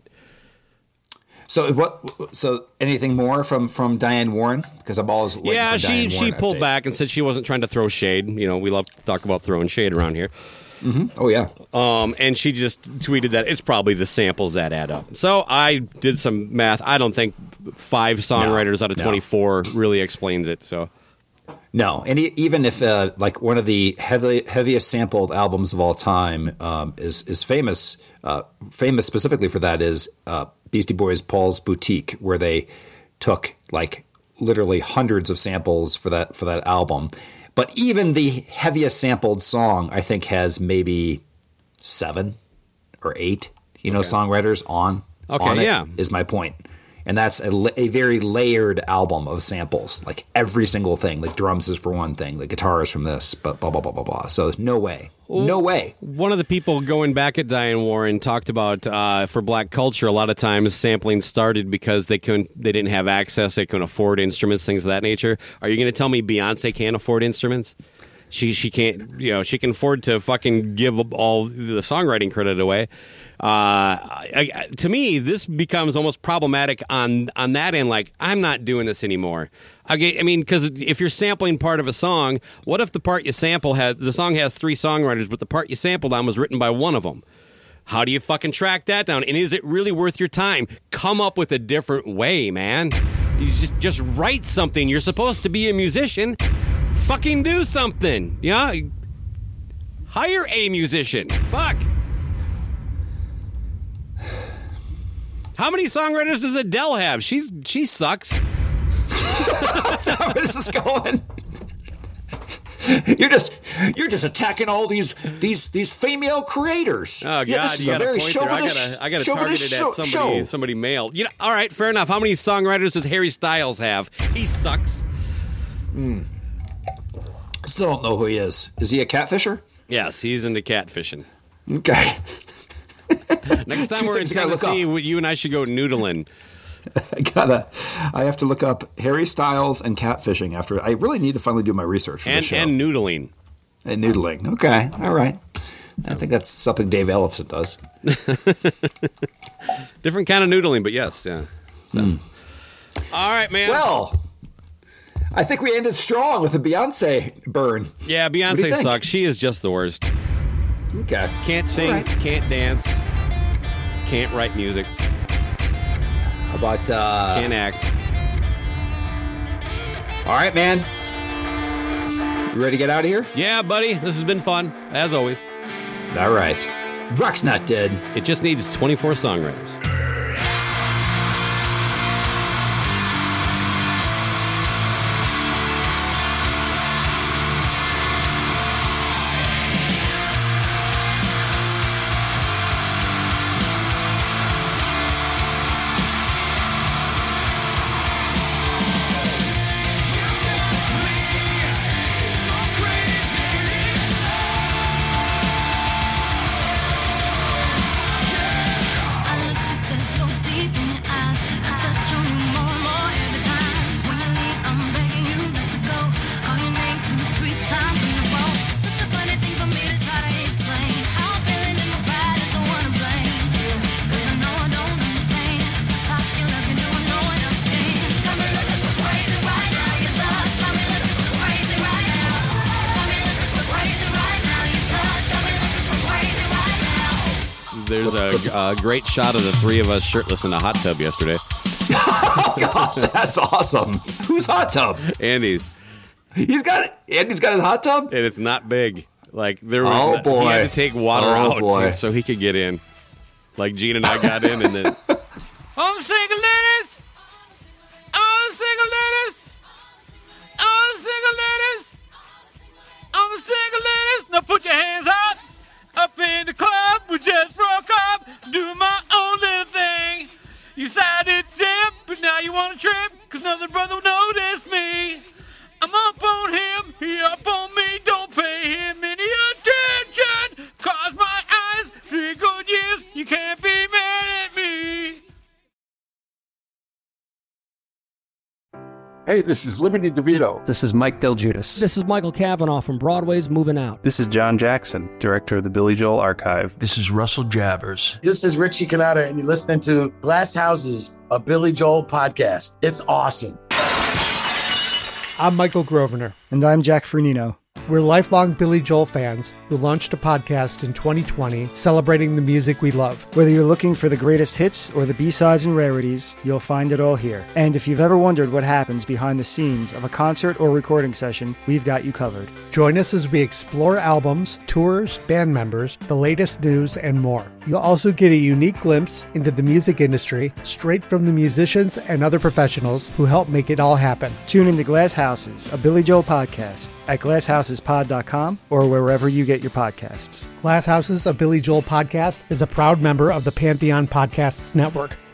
So what? So anything more from from Diane Warren? Because I'm always waiting Yeah, for she Diane she Warren pulled update. back and said she wasn't trying to throw shade. You know, we love to talk about throwing shade around here. Oh yeah. Um, and she just tweeted that it's probably the samples that add up. So I did some math. I don't think five songwriters out of no. twenty-four really explains it. So No, and e- even if uh, like one of the heavily, heaviest sampled albums of all time um, is is famous, uh, famous specifically for that is uh, Beastie Boys' Paul's Boutique, where they took like literally hundreds of samples for that for that album. But even the heaviest sampled song, I think, has maybe seven or eight, you know, songwriters on. Okay, on it, yeah. is my point. And that's a, la- a very layered album of samples, like every single thing. Like drums is for one thing, the guitar is from this, but blah, blah, blah, blah, blah. So no way. No way. one of the people going back at Diane Warren talked about uh, for black culture, a lot of times sampling started because they couldn't, they didn't have access, they couldn't afford instruments, things of that nature. Are you going to tell me Beyonce can't afford instruments? She she can't, you know, she can afford to fucking give all the songwriting credit away. Uh, I, I, to me, this becomes almost problematic on on that end. Like, I'm not doing this anymore. Okay, I mean, because if you're sampling part of a song, what if the part you sample has the song has three songwriters, but the part you sampled on was written by one of them? How do you fucking track that down? And is it really worth your time? Come up with a different way, man. You just just write something. You're supposed to be a musician. Fucking do something. Yeah. Hire a musician. Fuck. How many songwriters does Adele have? She's she sucks. That's not where this is going. You're just you're just attacking all these these these female creators. Oh God, yeah, this is you a got a very point there. I chauvinist, gotta I gotta target chauvinist it show, at somebody show. somebody male. You know, all right, fair enough. How many songwriters does Harry Styles have? He sucks. I still don't know who he is. Is he a catfisher? Yes, he's into catfishing. Okay. Next time Two we're in things I gotta look Tennessee, up. you and I should go noodling. I gotta. I have to look up Harry Styles and catfishing. After I really need to finally do my research for And the show. and noodling. And noodling. Okay. All right. I think that's something Dave Ellefson does. Different kind of noodling, but yes, yeah. So. All right, man. Well, I think we ended strong with a Beyonce burn. yeah, what do you Beyonce think? sucks. She is just the worst. Okay. Can't sing, All right. can't dance, can't write music, How about uh can't act. all right, man. You ready to get out of here? Yeah, buddy, this has been fun, as always. All right. Rock's not dead. It just needs twenty-four songwriters. there's What's- a, a great shot of the three of us shirtless in a hot tub yesterday. Oh God, that's awesome. Whose hot tub? Andy's. He's got it. Andy's got his hot tub. And it's not big. Like there was, Oh, boy. he had to take water Oh, out boy. to- so he could get in. Like Gene and I got in, and then All the single ladies! All the single ladies! All the single ladies! All the single ladies! Now put your hands up! Up in the club, we just broke up. Do my own little thing. You decided to dip, but now you want to trip, cause another brother noticed me. I'm up on him, he up on me. Don't pay him any attention, cause my eyes, three good years, you can't be mad at me. Hey, this is Liberty DeVito. This is Mike Del Judas. This is Michael Cavanaugh from Broadway's Moving Out. This is John Jackson, director of the Billy Joel Archive. This is Russell Javers. This is Richie Canada, and you're listening to Glass Houses, a Billy Joel podcast. It's awesome. I'm Michael Grosvenor. And I'm Jack Fernino. We're lifelong Billy Joel fans who launched a podcast in twenty twenty celebrating the music we love. Whether you're looking for the greatest hits or the B-sides and rarities, you'll find it all here. And if you've ever wondered what happens behind the scenes of a concert or recording session, we've got you covered. Join us as we explore albums, tours, band members, the latest news, and more. You'll also get a unique glimpse into the music industry straight from the musicians and other professionals who help make it all happen. Tune into Glass Houses, a Billy Joel podcast at glass houses pod dot com or wherever you get your podcasts. Glass Houses, a Billy Joel podcast, is a proud member of the Pantheon Podcasts Network.